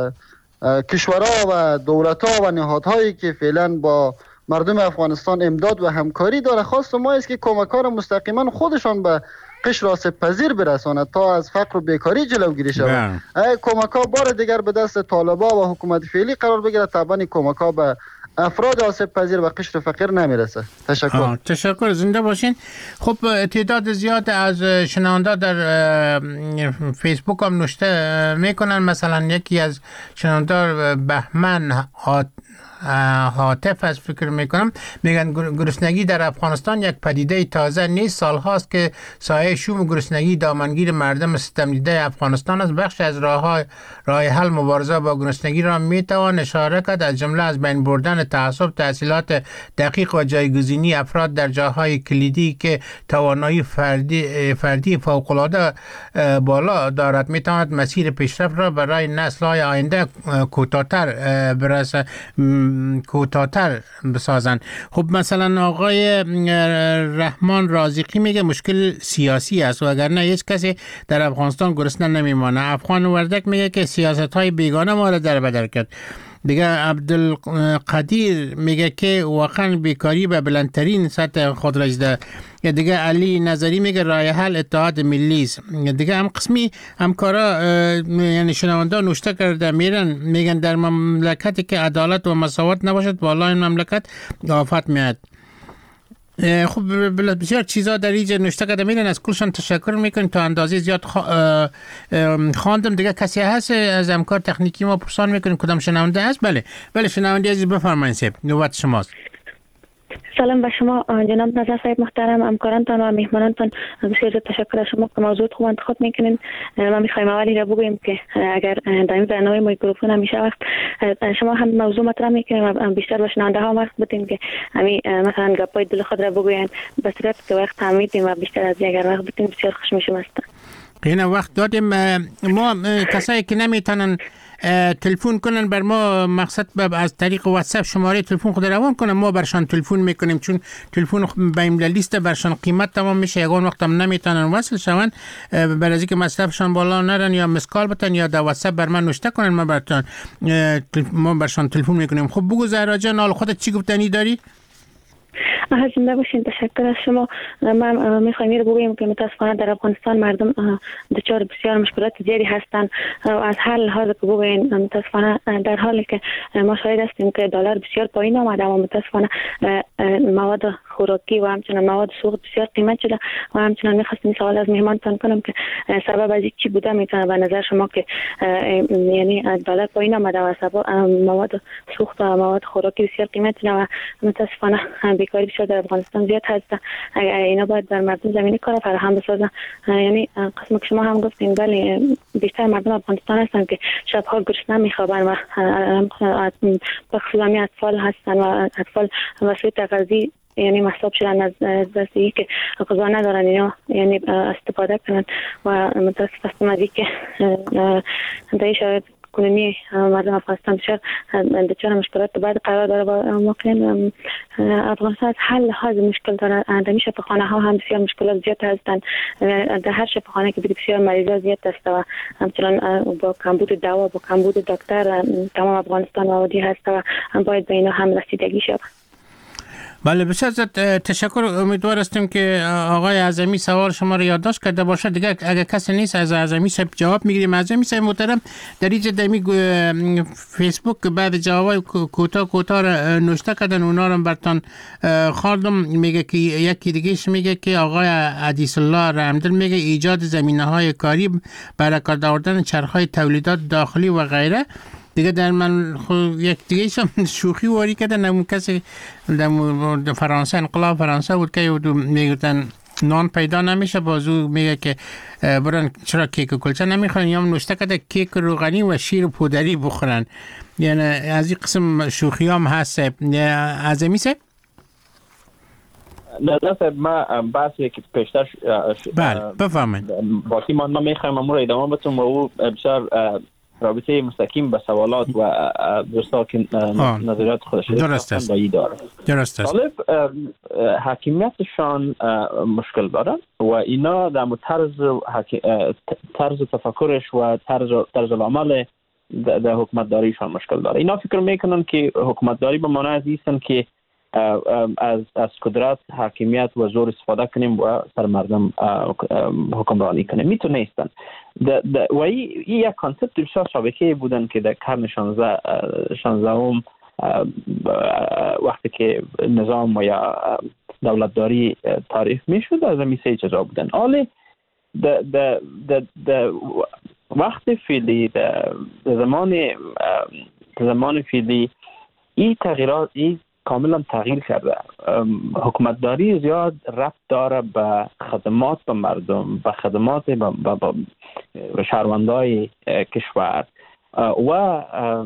کشورها و دولتها و نهادهایی که فعلا با مردم افغانستان امداد و همکاری داره، خواست ما است که کمک‌ها را مستقیما خودشان به قشر آسیب پذیر برساند تا از فقر و بیکاری جلوگیری شود. کمک‌ها بار دیگر به دست طالبان و حکومت فعلی قرار بگیره، طبعا کمک‌ها به افراد آسیب پذیر و قشر فقیر نمیرسه. تشکر. تشکر. زنده باشین. خب تعداد زیاد از شنونده در فیسبوک هم نوشته میکنن. مثلا یکی از شنونده بهمن حاطف از فکر میکنم میگن گرسنگی در افغانستان یک پدیده تازه نیست، سال هاست که سایه شوم گرسنگی دامنگیر مردم ستم دیده افغانستان است. بخش از راه راه حل مبارزه با گرسنگی را میتوان اشاره کرد، از جمله از بین بردن تعصب، تحصیلات دقیق و جایگزینی افراد در جاهای کلیدی که توانایی فردی فردی فوق العاده بالا دارد میتواند مسیر پیشرفت را برای نسل‌های آینده کوتاه‌تر برسه کوتاه‌تر بسازن. خب مثلا آقای رحمان رازقی میگه مشکل سیاسی است و اگر نه هیچ کسی در افغانستان گرسنه نمیمانه. افغان وردک میگه که سیاست های بیگانه ما را در بدر کرد. دیگه عبدالقدیر میگه که واقعا بیکاری به بلندترین سطح خود رسیده. یا دیگه علی نظری میگه راه حل اتحاد ملی است. دیگه هم قسمی همکارا یعنی شنونده نوشته کرده میرن میگن در مملکتی که عدالت و مساوات نباشد بالا این مملکت آفت میاد. خب بسیار چیزا در اینجا نوشته کرده میرن، از کلشان تشکر میکنیم. تا اندازه زیاد خواندم. دیگه کسی هست از همکار تکنیکی ما پرسان میکنیم کدام شنونده هست؟ بله بله شنونده عزیز بفرمایید صاحب، نوبت شماست. سلام به شما جناب نظر صاحب محترم، همکارانتان و مهمانانتان بسیار زیاد تشکر از شما که موضوع خوب انتخاب میکنین. ما میخوایم اولی را بگوییم که اگر در این برنامه میکروفون همیشه وقت شما هم موضوع مطرح میکنیم و بیشتر به شنونده ها وقت بدین که همین مثلا گپای دل خود را بگوین، به صورت که وقت هم میدیم و بیشتر از اگر وقت بدین بسیار خوش میشم هستن. اینا وقت دادیم. ما کسایی که نمیتونن تلفن کنن بر ما مقصد از طریق واتساپ شماره تلفن خود روان کنن، ما برشان تلفن میکنیم، چون تلفن بین لیست برشان قیمت تمام میشه، یگان وقت هم نمیتونن وصل شون. بر از اینکه مصرفشان بالا نرن یا مسکال بتن یا در واتساپ بر من نوشته کنن، ما برشان ما برشان تلفن میکنیم. خب بگو زهرا جان، حال خودت چی گفتنی داری؟ آها زنده باشین. تشکر از شما. من میخوایم این رو بگویم که متاسفانه در افغانستان مردم دچار بسیار مشکلات زیادی هستند و از حال حال که بگوین متاسفانه در حالی که ما شاهد هستیم که دلار بسیار پایین آمده و متاسفانه مواد خوراکی و همچنان مواد سوخت بسیار قیمت شده و همچنان میخواستم سوال از مهمانتان کنم که سبب از چی بوده میتونه به نظر شما که یعنی دلار پایین آمده و سبب مواد سوخت و مواد خوراکی بسیار قیمت شده و متاسفانه بیکاری بسیار در افغانستان زیاد هست. اگر اینا باید بر مردم زمینی کار فراهم بسازن. یعنی قسم که شما هم گفتین ولی بیشتر مردم افغانستان هستن که شبها گرسنه میخوابن و بخصوص اطفال هستن و اطفال وسیله تغذیه یعنی محسوب شدن از دستی که غذا ندارن اینا یعنی استفاده کنن و متاسف هستم از که در شاید کنونی مردم افغانستان بسیار دچار مشکلات بعد قرار داره و واقعا افغانستان از هر لحاظ مشکل داره. در شفاخانه ها هم بسیار مشکلات زیاد هستند. در هر شفاخانه که بری بسیار مریضا زیاد است و همچنان با کمبود دوا با کمبود دکتر تمام افغانستان آبادی هست و هم باید به اینا هم رسیدگی شود. بله بسیار زیاد تشکر. امیدوار هستیم که آقای اعظمی سوال شما رو یادداشت کرده باشه. دیگه اگه کسی نیست از اعظمی صاحب جواب میگیریم. اعظمی صاحب محترم در اینجا دمی فیسبوک بعد جوابای کوتاه کوتاه نوشته کردن، اونا رو براتون خواندم. میگه که یکی دیگهش میگه که آقای عدیس الله رحمدل میگه ایجاد زمینه‌های کاری برای کار آوردن چرخهای تولیدات داخلی و غیره. دیگه در من خود یک دیگه ایشم شوخی واری کردن. نمون کسی در فرانسه انقلاب فرانسه بود که میگفتن نان پیدا نمیشه، بازو میگه که برن چرا کیک و کلچه نمیخورن، یا نوشته کرده کیک روغنی و شیر پودری بخورن. یعنی از این قسم شوخی هم هست. اعظمی صاحب نه نه ما بحثی که پیشتر بله بفهمید باقی ما نمیخوایم امور ادامه بدیم و او بسیار رابطه مستقیم به سوالات و دوستا که نظریات خودش درست با ای داره. درست است. طالب حاکمیتشان مشکل داره و اینا در طرز طرز تفکرش و طرز طرز عمل در حکومت داریشان مشکل داره. اینا فکر میکنن که حکومت داری به معنی از ایستن که از از قدرت حاکمیت و زور استفاده کنیم و سر مردم حکمرانی کنیم. میتونه نیستن. و این یک کانسپت بسیار سابقه بودن که در قرن شانزدهم وقتی که نظام و یا دولتداری تعریف میشد از همین سه چیزا بودن. حالا در در وقت فعلی در زمان زمان فعلی این تغییرات این کاملا تغییر کرده. حکومتداری زیاد ربط داره به خدمات به مردم، به خدمات به شهروندای کشور و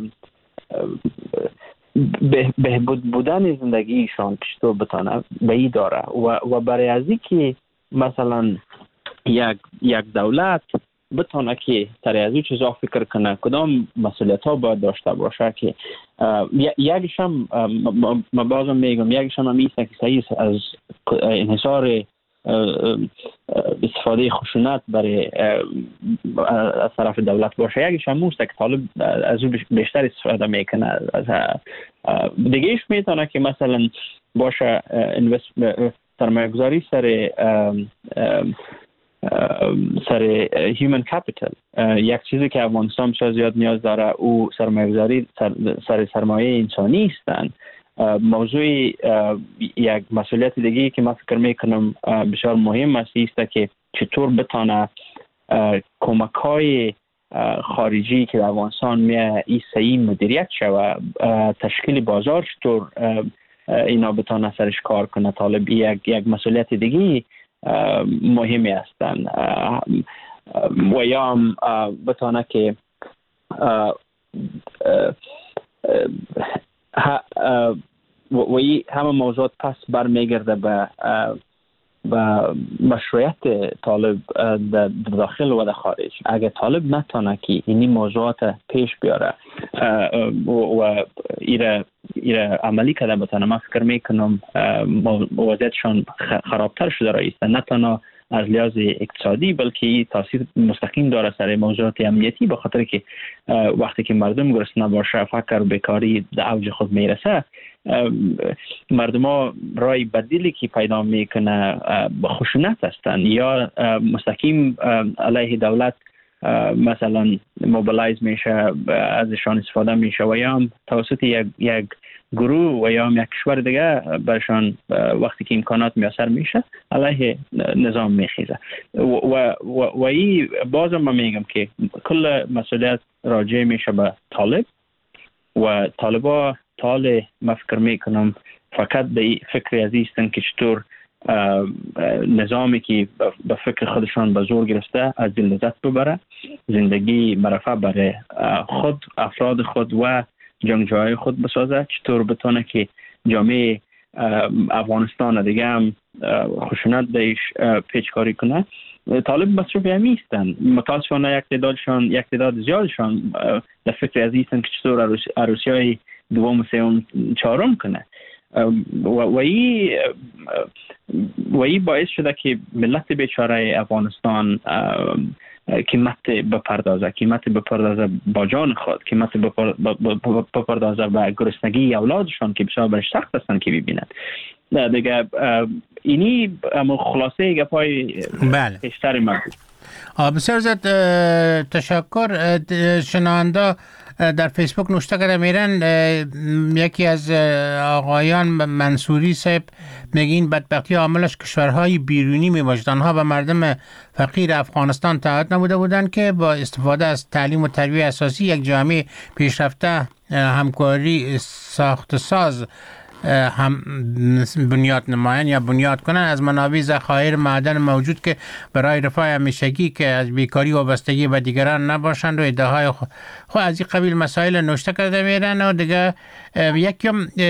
بهبود بودن زندگیشان چطور بتانه به این داره و و برای از این که مثلا یک یک دولت بتونه که سر از این چیزا فکر کنه کدام مسئولیت ها باید داشته باشه که یکیش هم ما بازم میگم یکیش هم همیست که صحیح از انحصار استفاده خشونت برای از طرف دولت باشه، یکیش هم موست که طالب از اون بیشتر استفاده میکنه. دیگه ایش میتونه که مثلا باشه سرمایه گذاری سر سر هیومن کپیتال. یک چیزی که افغانستان بسیار زیاد نیاز داره او سرمایه گذاری سر, سر سرمایه انسانی هستند. موضوع یک مسئولیت دیگه که من فکر میکنم بسیار مهم است است که چطور بتانه کمک های خارجی که در افغانستان میه این صحیح مدیریت شوه، تشکیل بازار چطور اینا بتانه سرش کار کنه. طالب یک یک مسئولیت دیگه مهمی هستند و یا هم بتانه که و این همه موضوعات پس برمیگرده به به مشروعیت طالب در داخل و در خارج. اگر طالب نتانه که این موضوعات پیش بیاره و ایره ایره عملی کرده بتانه، من فکر میکنم وضعیتشان خرابتر شده رایسته، نه تنها از لحاظ اقتصادی بلکه تاثیر مستقیم داره سر موضوعات امنیتی، به خاطر که وقتی که مردم گرسنه باشه، فقر بیکاری در اوج خود میرسه، مردم ها رای بدیلی که پیدا میکنه به خشونت هستند یا مستقیم علیه دولت مثلا موبیلایز میشه، ازشان استفاده میشه و یا هم توسط یک یک گروه و یا هم یک کشور دیگه برشان وقتی که امکانات میسر میشه علیه نظام میخیزه. و و و این بازم من میگم که کل مسئولیت راجع میشه به طالب و طالبا طال ما فکر میکنم فقط به فکر عزیزتن که چطور نظامی که به فکر خودشان به زور گرفته از دل لذت ببره، زندگی مرفع برای خود، افراد خود و جنگجوهای خود بسازه، چطور بتونه که جامعه افغانستان دیگه هم خشونت دیش پیچکاری کنه طالب مصروف همی هستند. متاسفانه یک تعدادشان یک تعداد زیادشان در فکر از هستند که چطور عروس عروسی های دوم سوم چهارم کنه و وی وی باعث شده که ملت بیچاره افغانستان قیمت بپردازه قیمت بپردازه با جان خود، قیمت بپردازه به گرسنگی اولادشان که بسیار برش سخت هستند که ببینند. دیگه اینی اما خلاصه گپای بله بیشتری موجود. بسیار زیاد تشکر. شنونده در فیسبوک نوشته کرده میرن، یکی از آقایان منصوری صاحب میگه این بدبختی عاملش کشورهای بیرونی میباشد. آنها به مردم فقیر افغانستان تعهد نبوده بودند که با استفاده از تعلیم و تربیت اساسی یک جامعه پیشرفته همکاری ساخت ساز هم بنیاد نمایان یا بنیاد کنن از منابع ذخایر معدن موجود که برای رفاه همیشگی که از بیکاری و وابستگی به دیگران نباشند و ادعاهای خود از این قبیل مسائل نوشته کرده میرن و دیگه یک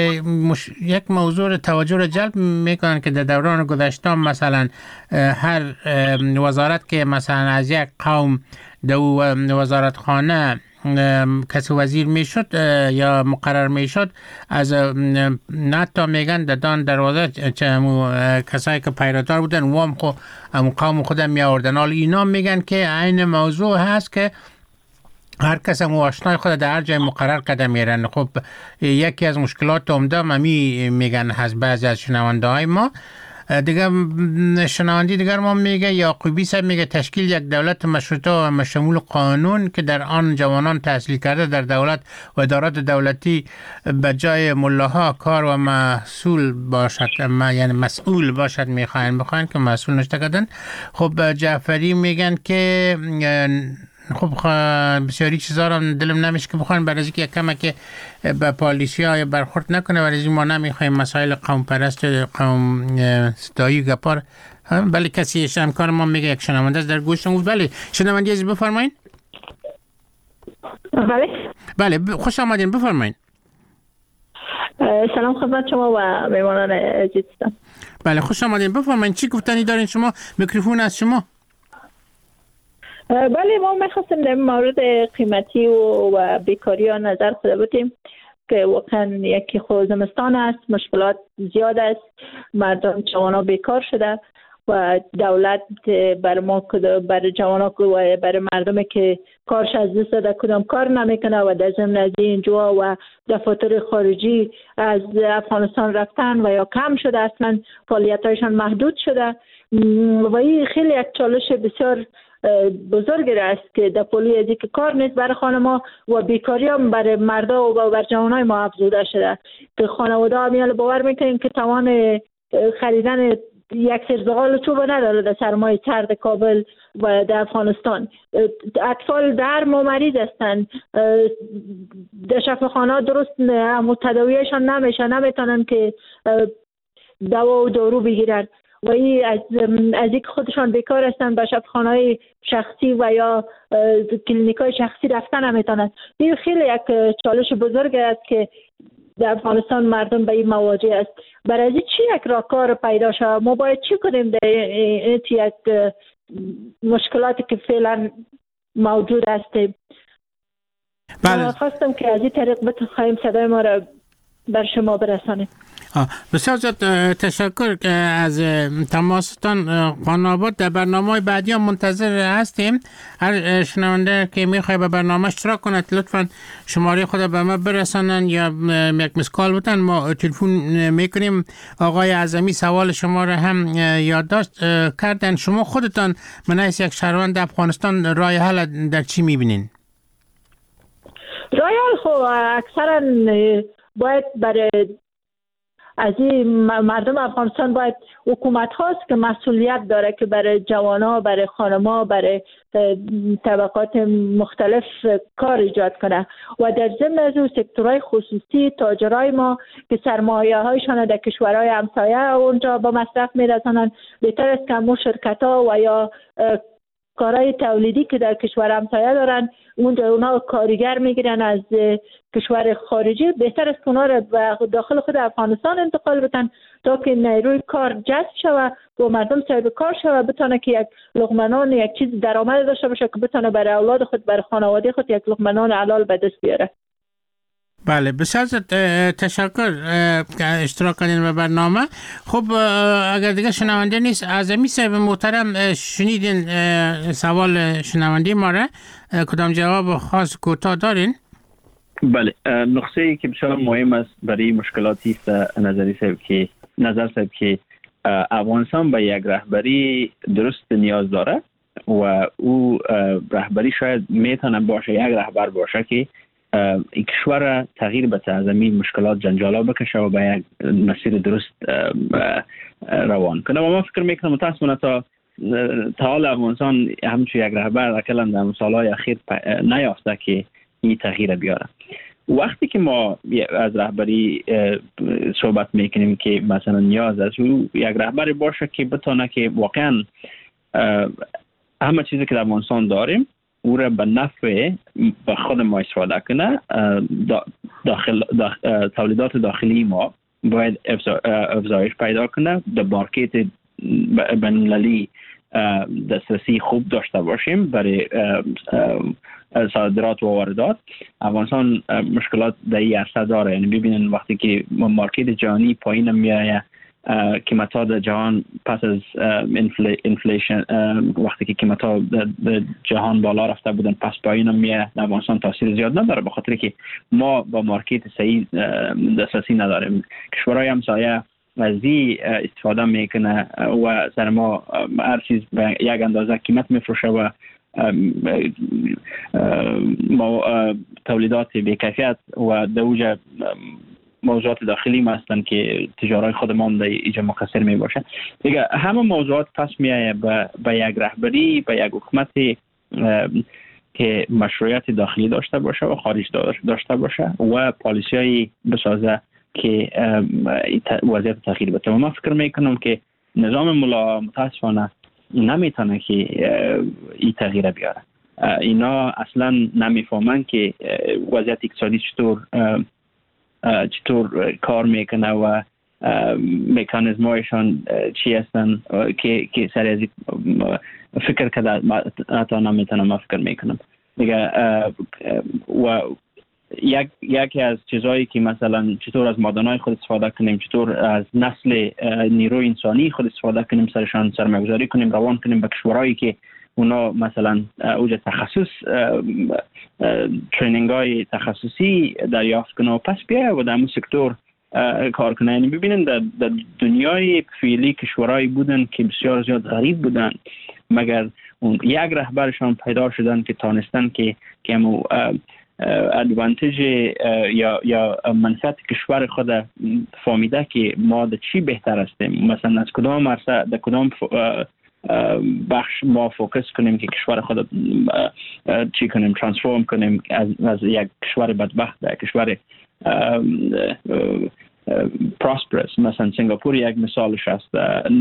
یک موضوع توجه را جلب میکنن که در دوران گذشته مثلا هر وزارت که مثلا از یک قوم دو وزارت خانه کسی وزیر میشد یا مقرر میشد از نتا میگن دادان دروازه کسایی که پیروتار بودن وام خو قوم خودم می آوردن. حالا اینا میگن که عین موضوع هست که هر کس هم آشنای خود در هر جای مقرر کرده میرن. خب یکی از مشکلات عمده می میگن هست بعضی از شنونده های ما دیگه. شنوندی دیگر ما میگه یعقوبی صاحب میگه تشکیل یک دولت مشروطه و مشمول قانون که در آن جوانان تحصیل کرده در دولت و ادارات دولتی به جای ملاها کار و مسئول باشد، یعنی مسئول باشد میخواین بخواین که مسئول نشته کردن. خب جعفری میگن که خب بسیاری چیزا رو دلم نمیشه که بخواین برای اینکه کمه که به پالیسی های برخورد نکنه، برای ما نمیخوایم مسائل قوم پرست قوم ستایی گپار. بله کسی همکار ما میگه یک شنونده در گوشم بود. بله شنونده از بفرمایید. بله بله خوش آمدین بفرمایید. سلام خدمت شما و میهمانان عزیزم. بله خوش آمدین بفرمایید. چی گفتنی دارین شما؟ میکروفون از شما. بله ما میخواستیم در مورد قیمتی و, و بیکاری ها نظر خود بودیم که واقعا یکی خود زمستان است، مشکلات زیاد است، مردم جوانا بیکار شده و دولت بر ما بر جوانا و بر مردم که کارش از دست داده کدام کار نمیکنه و در ضمن از اینجا و دفاتر خارجی از افغانستان رفتن و یا کم شده، اصلا فعالیتایشان محدود شده و این خیلی یک چالش بسیار بزرگ است که در پولی ازی که کار نیست برای خانما و بیکاری هم برای مردا و بر جوانای ما افزوده شده که خانواده ها میال باور میکنیم که توان خریدن یک سرزغال چوب نداره در سرمای سرد کابل و در افغانستان. اطفال در ما مریض هستند، در شفاخانه درست تداویشان نمیشه، نمیتونن که دوا و دارو بگیرن و این از از اینکه خودشان بیکار هستند به شفاخانه‌های شخصی و یا کلینیک‌های شخصی رفتن نمیتونن. این خیلی یک چالش بزرگ است که در افغانستان مردم به این مواجه است. برای چی یک راهکار پیدا شود؟ ما باید چی کنیم در این یک مشکلاتی که فعلا موجود است؟ بله. خواستم که از این طریق بتونیم صدای ما را بر شما برسانیم. بسیار زیاد تشکر از تماستان خانم آباد. در برنامه بعدی هم منتظر هستیم. هر شنونده که میخواه به برنامه اشتراک کند لطفا شماره خود به ما برسانن یا یک مسکال بودن، ما تلفن میکنیم. آقای اعظمی سوال شما را هم یادداشت کردن. شما خودتان من از یک شهروند افغانستان راه حل در چی میبینین؟ راه حل خب اکثرا باید برای از این مردم افغانستان باید حکومت هاست که مسئولیت داره که برای جوانا، برای خانما، برای طبقات مختلف کار ایجاد کنه و در ضمن از اون سکتورهای خصوصی تاجرای ما که سرمایه هایشان در کشورهای همسایه اونجا با مصرف میرسانند، بهتر است که همون شرکت ها و یا کارهای تولیدی که در کشور همسایه دارن اونجا اونا کارگر میگیرن از کشور خارجی، بهتر است که اونا رو به داخل خود افغانستان انتقال بدن تا که نیروی کار جذب شود و مردم صاحب کار شود، بتونه که یک لقمه نان، یک چیز درآمد داشته باشه که بتونه برای اولاد خود، برای خانواده خود یک لقمه نان حلال به دست بیاره. بله، بسیار تشکر که اشتراک کردین به برنامه. خب اگر دیگه شنونده نیست، اعظمی صاحب محترم شنیدین سوال شنونده ما را، کدام جواب خاص کوتاه دارین؟ بله، نقطه ای که بسیار مهم است برای مشکلاتی است نظری صاحب که نظر صاحب که افغانستان به یک رهبری درست نیاز داره و او رهبری شاید میتونه باشه یک رهبر باشه که این کشور تغییر به تعظیمی مشکلات جنجالا بکشه و به یک مسیر درست روان کنه. و ما فکر میکنم متاسفانه تا تا حال افغانستان همچون یک رهبر اکلا در سالهای اخیر نیافته که این تغییر بیاره. وقتی که ما از رهبری صحبت میکنیم که مثلا نیاز است او یک رهبری باشه که بتونه که واقعا همه چیزی که در افغانستان داریم او را به نفع به خود ما استفاده کنه. داخل داخل تولیدات داخلی ما باید افزایش پیدا کنه، در مارکت بین‌المللی دسترسی خوب داشته باشیم برای صادرات و واردات. افغانستان مشکلات در این عرصه داره، یعنی ببینن وقتی که مارکت جهانی پایین میایه، قیمت‌ها در جهان پس از انفلیشن وقتی که قیمت‌ها در جهان بالا رفته بودن پس پایین میایه، در افغانستان تاثیر زیاد نداره به خاطر که ما با مارکت صحیح دسترسی نداریم. کشورهای همسایه از این استفاده میکنه و سر ما هر چیز به یک اندازه قیمت میفروشه و ما تولیدات بی‌کیفیت و دوجه موضوعات داخلی ما هستن که تجارت خود ما هم در اینجا مقصر می باشه. دیگه همه موضوعات پس میایه به با یک رهبری، به یک حکومت که مشروعیت داخلی داشته باشه و خارج داشته باشه و پالیسی های بسازه که وضعیت تغییر بده. و من فکر میکنم که نظام ملا متاسفانه نمیتونه که این تغییر بیاره. اینا اصلا نمیفهمن که وضعیت اقتصادی چطور چطور کار میکنه و مکانیزمایشان چی هستن که که سر از فکر کرده تا نمیتونم من فکر میکنم دیگه. و یک یکی از چیزایی که مثلا چطور از مادنای خود استفاده کنیم، چطور از نسل نیروی انسانی خود استفاده کنیم، سرشان سرمایه‌گذاری کنیم، روان کنیم به کشورهایی که اونا مثلا اوج تخصص ترینینگ های تخصصی دریافت کنه و پس بیایه و در اون سکتور کار کنه. یعنی ببینن در, در دنیای فعلی کشورهایی بودن که بسیار زیاد غریب بودن، مگر اون یک رهبرشان پیدا شدن که تانستن که که همو ادوانتیج یا یا منفعت کشور خود فهمیده که ما در چی بهتر هستیم، مثلا از کدام عرصه در کدام بخش ما فوکس کنیم که کشور خود چی کنیم، ترانسفورم کنیم از, از یک کشور بدبخت به کشور پراسپرس. مثلا سنگاپور یک مثالش است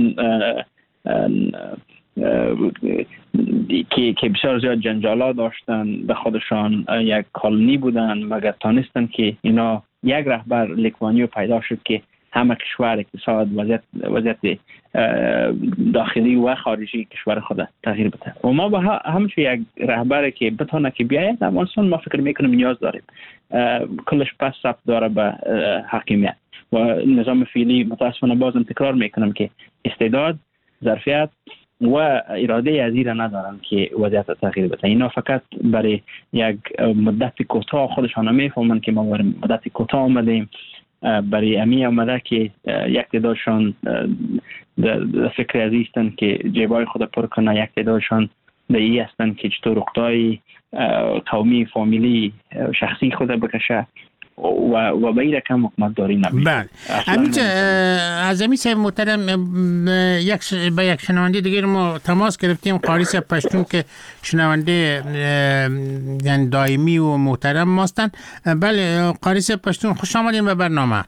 که که بسیار زیاد جنجالا داشتن به خودشان، یک کالونی بودن، مگر تانستن که اینا یک رهبر لیکوانیو پیدا شد که همه کشور اقتصاد وضعیت وضعیت داخلی و خارجی کشور خود تغییر بده. و ما با همچون یک رهبر که بتونه که بیاید در افغانستان ما فکر میکنیم نیاز داریم. کلش پس ثبت داره به حاکمیت و نظام فعلی متاسفانه بازم تکرار میکنم که استعداد، ظرفیت و اراده عزیزی ندارن که وضعیت تغییر بده. اینا فقط برای یک مدت کوتاه خودشان میفهمن که ما برای مدت کوتاه آمدیم، برای امی آمده که یک تعدادشان در فکر عزیزتن که جیبای خود پر کنه، یک تعدادشان در ای هستن که چطور اقتای قومی، فامیلی، شخصی خود بکشه و و به این رقم حکومت داری نبید. بله. امیچه اعظمی صاحب محترم، یک با یک شنونده دیگر ما تماس گرفتیم، قاری صاحب پشتون که شنونده یعنی دائمی و محترم ماستن. بله قاری صاحب پشتون، خوش آمدین به برنامه.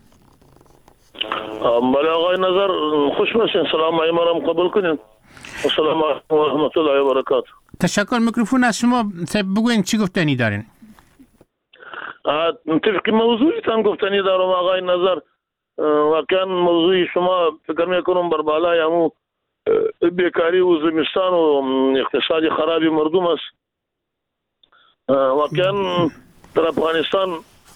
بله آقای نظر، خوش باشین. سلام های ما را قبول کنین. السلام علیکم و رحمت الله و برکاته. تشکر. میکروفون از شما. بگوین چی گفتنی دارین؟ طبق موضوعی تان گفتنی دارم آقای نظر. واقعا موضوع شما فکر میکنم بر بالای همو بیکاری و زمستان و اقتصادی خرابی مردم است. واقعا در افغانستان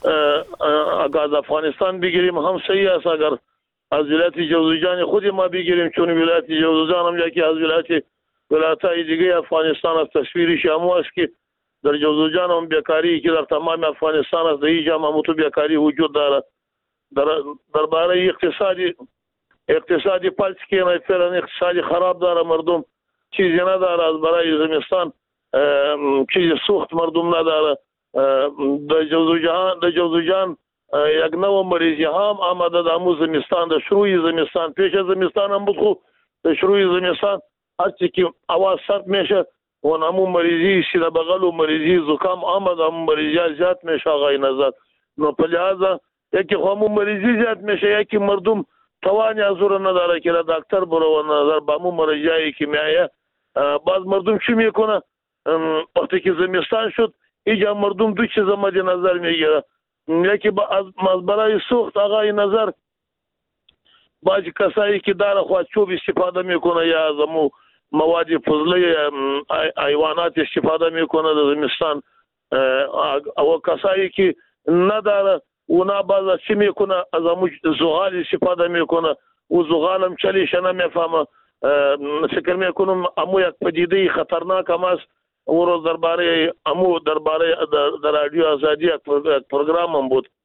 اگر از افغانستان بگیریم هم صحیح است، اگر از ولایت جوزجان خود ما بگیریم، چون ولایت جوزجان هم یکی از ولایت ولایت‌های دیگه افغانستان است. تصویرش هم است که در جوزجان هم بیکاری که در تمام افغانستان است، در اینجا هم تو بیکاری وجود دارد. در درباره اقتصادی اقتصادی پلس که فعلا اقتصادی خراب داره، مردم چیزی نداره از برای زمستان، چیزی سوخت مردم نداره. در جوزجان در جوزجان یک نوع مریضی هم آمده در مو زمستان، در شروع زمستان، پیش از زمستان هم بود خوب، در شروع زمستان هرچی که آواز سرد میشه و همون مریضی سینه بغل و مریضی زکام آمده، همون مریضی زیاد میشه آقای نظر. نو په لحاظه یکی همون مریضی زیاد میشه، یکی مردم توانی از او نداره که دکتر برو و نظر با همون مریضی که میایه. باز مردم چی میکنه وقتی که زمستان شد اینجا مردم دو چیز مد نظر میگیره، یکی از برای سوخت آقای نظر بعضی کسایی که داره خواهد چوب استفاده میکنه یا از امو مواد فضله حیوانات استفاده میکنه در زمستان، او کسایی که نداره اونا بعضا چی میکنه از امو زغال استفاده میکنه و زغال هم چلیش نمیفهمه. فکر میکنم امو یک پدیده خطرناک هم است. او روز درباره امو درباره در رادیو آزادی یک پروگرام هم بود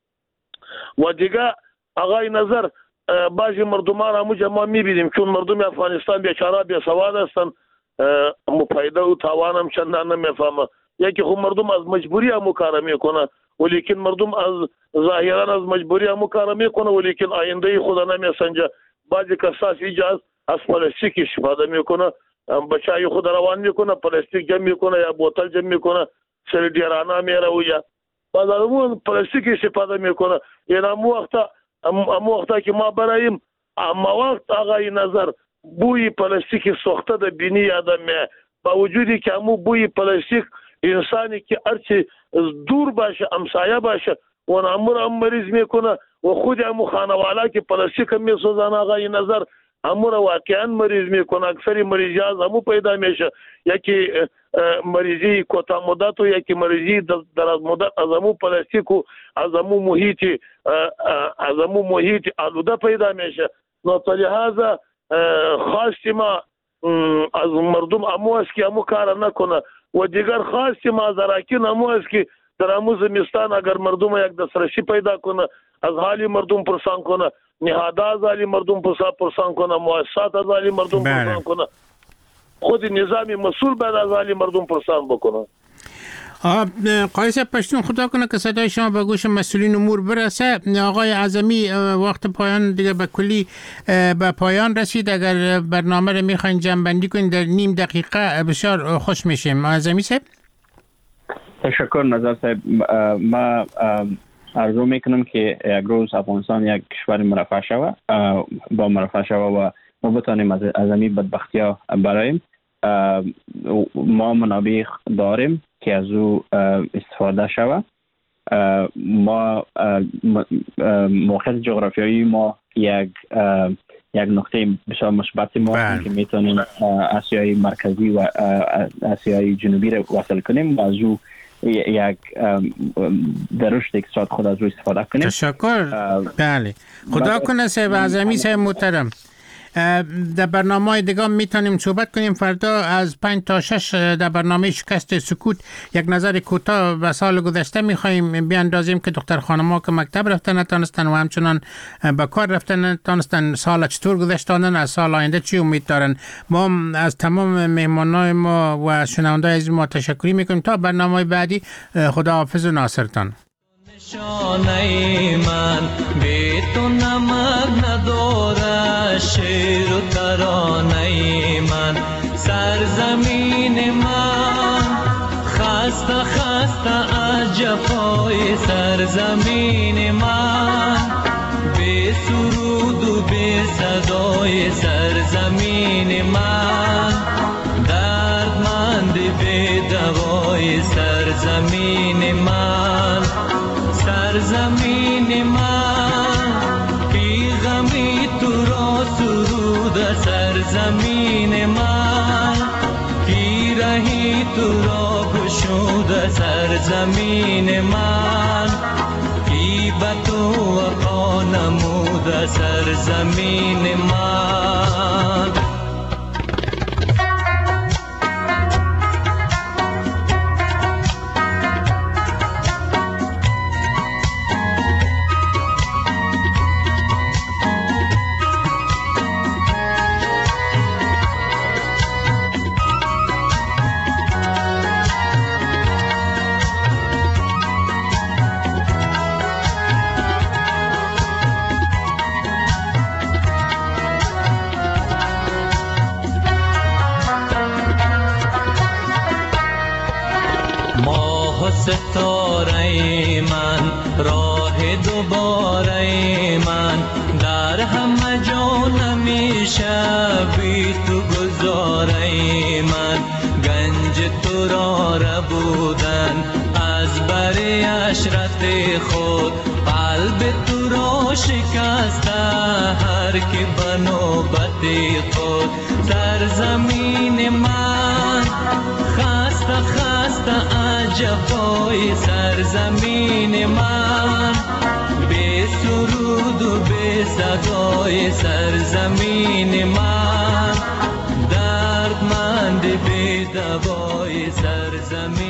و دیگه آقای نظر بعضی مردمان همو ما میبینیم چون مردم افغانستان بیچاره بیسواد هستن، مفایده و تاوان هم چندان نمیفهمه. یکی خب مردم از مجبوری همو کار میکنه ولیکن مردم از ظاهرا از مجبوری همو کار میکنه ولیکن آینده خدا نمیسنجه. بعضی کساس ایجاز از پلاستیک استفاده میکنه، بچای خود روان میکنه، پلاستیک جمع میکنه یا بوتل جمع میکنه، سر دیرانا میره و یا بعد همون پلاستیک استفاده میکنه. یعنی امو وقتا امو وقتا که ما برایم اما وقت آقای نظر بوی پلاستیک سوخته ده بینی آدم میه، با وجودی که امو بوی پلاستیک انسانی که هرچی دور باشه امسایه باشه و امور هم مریض میکنه و خود امو خانوالا که پلاستیک هم میسوزن آقای نظر همون واقعا مریض میکنه. اکثری مریضی از همون پیدا میشه، یکی مریضی کوتاه مدت و یکی مریضی دراز مدت از همون پلاستیک و از همون محیط از همون محیط آلوده پیدا میشه. نو په لحاظه خاصی ما از مردم امو است که امو کار نکنه و دیگر خاصی ما زراکین امو است که در امو زمستان اگر مردم یک دسترسی پیدا کنه از حالی مردم پرسان کنه، نهادها از حالی مردم پرسان کنه، مؤسسات از حالی مردم پرسان کنه، خود نظامی مسئول باید از حالی مردم پرسان بکنه. قاضی صاحب پشتون خدا کنه که صدای شما به گوش مسئولین امور برسه. آقای اعظمی وقت پایان دیگه به کلی به پایان رسید، اگر برنامه رو میخواین جمع کنین در نیم دقیقه بسیار خوش میشیم. اعظمی صاحب تشکر نظر صاحب. ما آرزو میکنم که یک روز افغانستان یک کشور مرفه شوه، با مرفه شوه و ما بتانیم از امی بدبختی ها برایم. ما منابع داریم که از او استفاده شوه. ما موقعیت جغرافیایی ما یک یک نقطه بسیار مثبت ما که میتونیم آسیای مرکزی و آسیای جنوبی رو وصل کنیم و از او یک در رشد اقتصاد خود از روی استفاده کنیم. تشکر. بله خدا کنه صاحب اعظمی صاحب محترم. در برنامه دیگه میتونیم صحبت کنیم. فردا از پنج تا شش در برنامه شکست سکوت یک نظر کوتاه به سال گذشته میخوایم بیاندازیم که دختر خانم‌ها که مکتب رفتن نتونستن و همچنان به کار رفتن نتونستن سال چطور گذشتانن، از سال آینده چی امید دارن. ما از تمام مهمانای ما و شنوندای عزیز ما تشکر میکنیم. تا برنامه بعدی خدا حافظ و ناصرتان. نشانه من بی تو نمک نداره، شعر و ترانه من سرزمین من خسته خسته از جفای سرزمین من، بی سرود و بی صدای سرزمین من، دردمند بی دوای سرزمین من، سرزمین من. در سرزمین من کی به تو وفا نمود سرزمین من ستاره من راه دوباره من در همه جا نمیشه بی تو گذاره من گنج تو را ربودن از بری عشرت خود قلب تو را شکسته هر که به نوبت خود سرزمین من خسته خسته عجبای سرزمین من بی سرود و بی صدای سرزمین من دردمند بی دوای سرزمین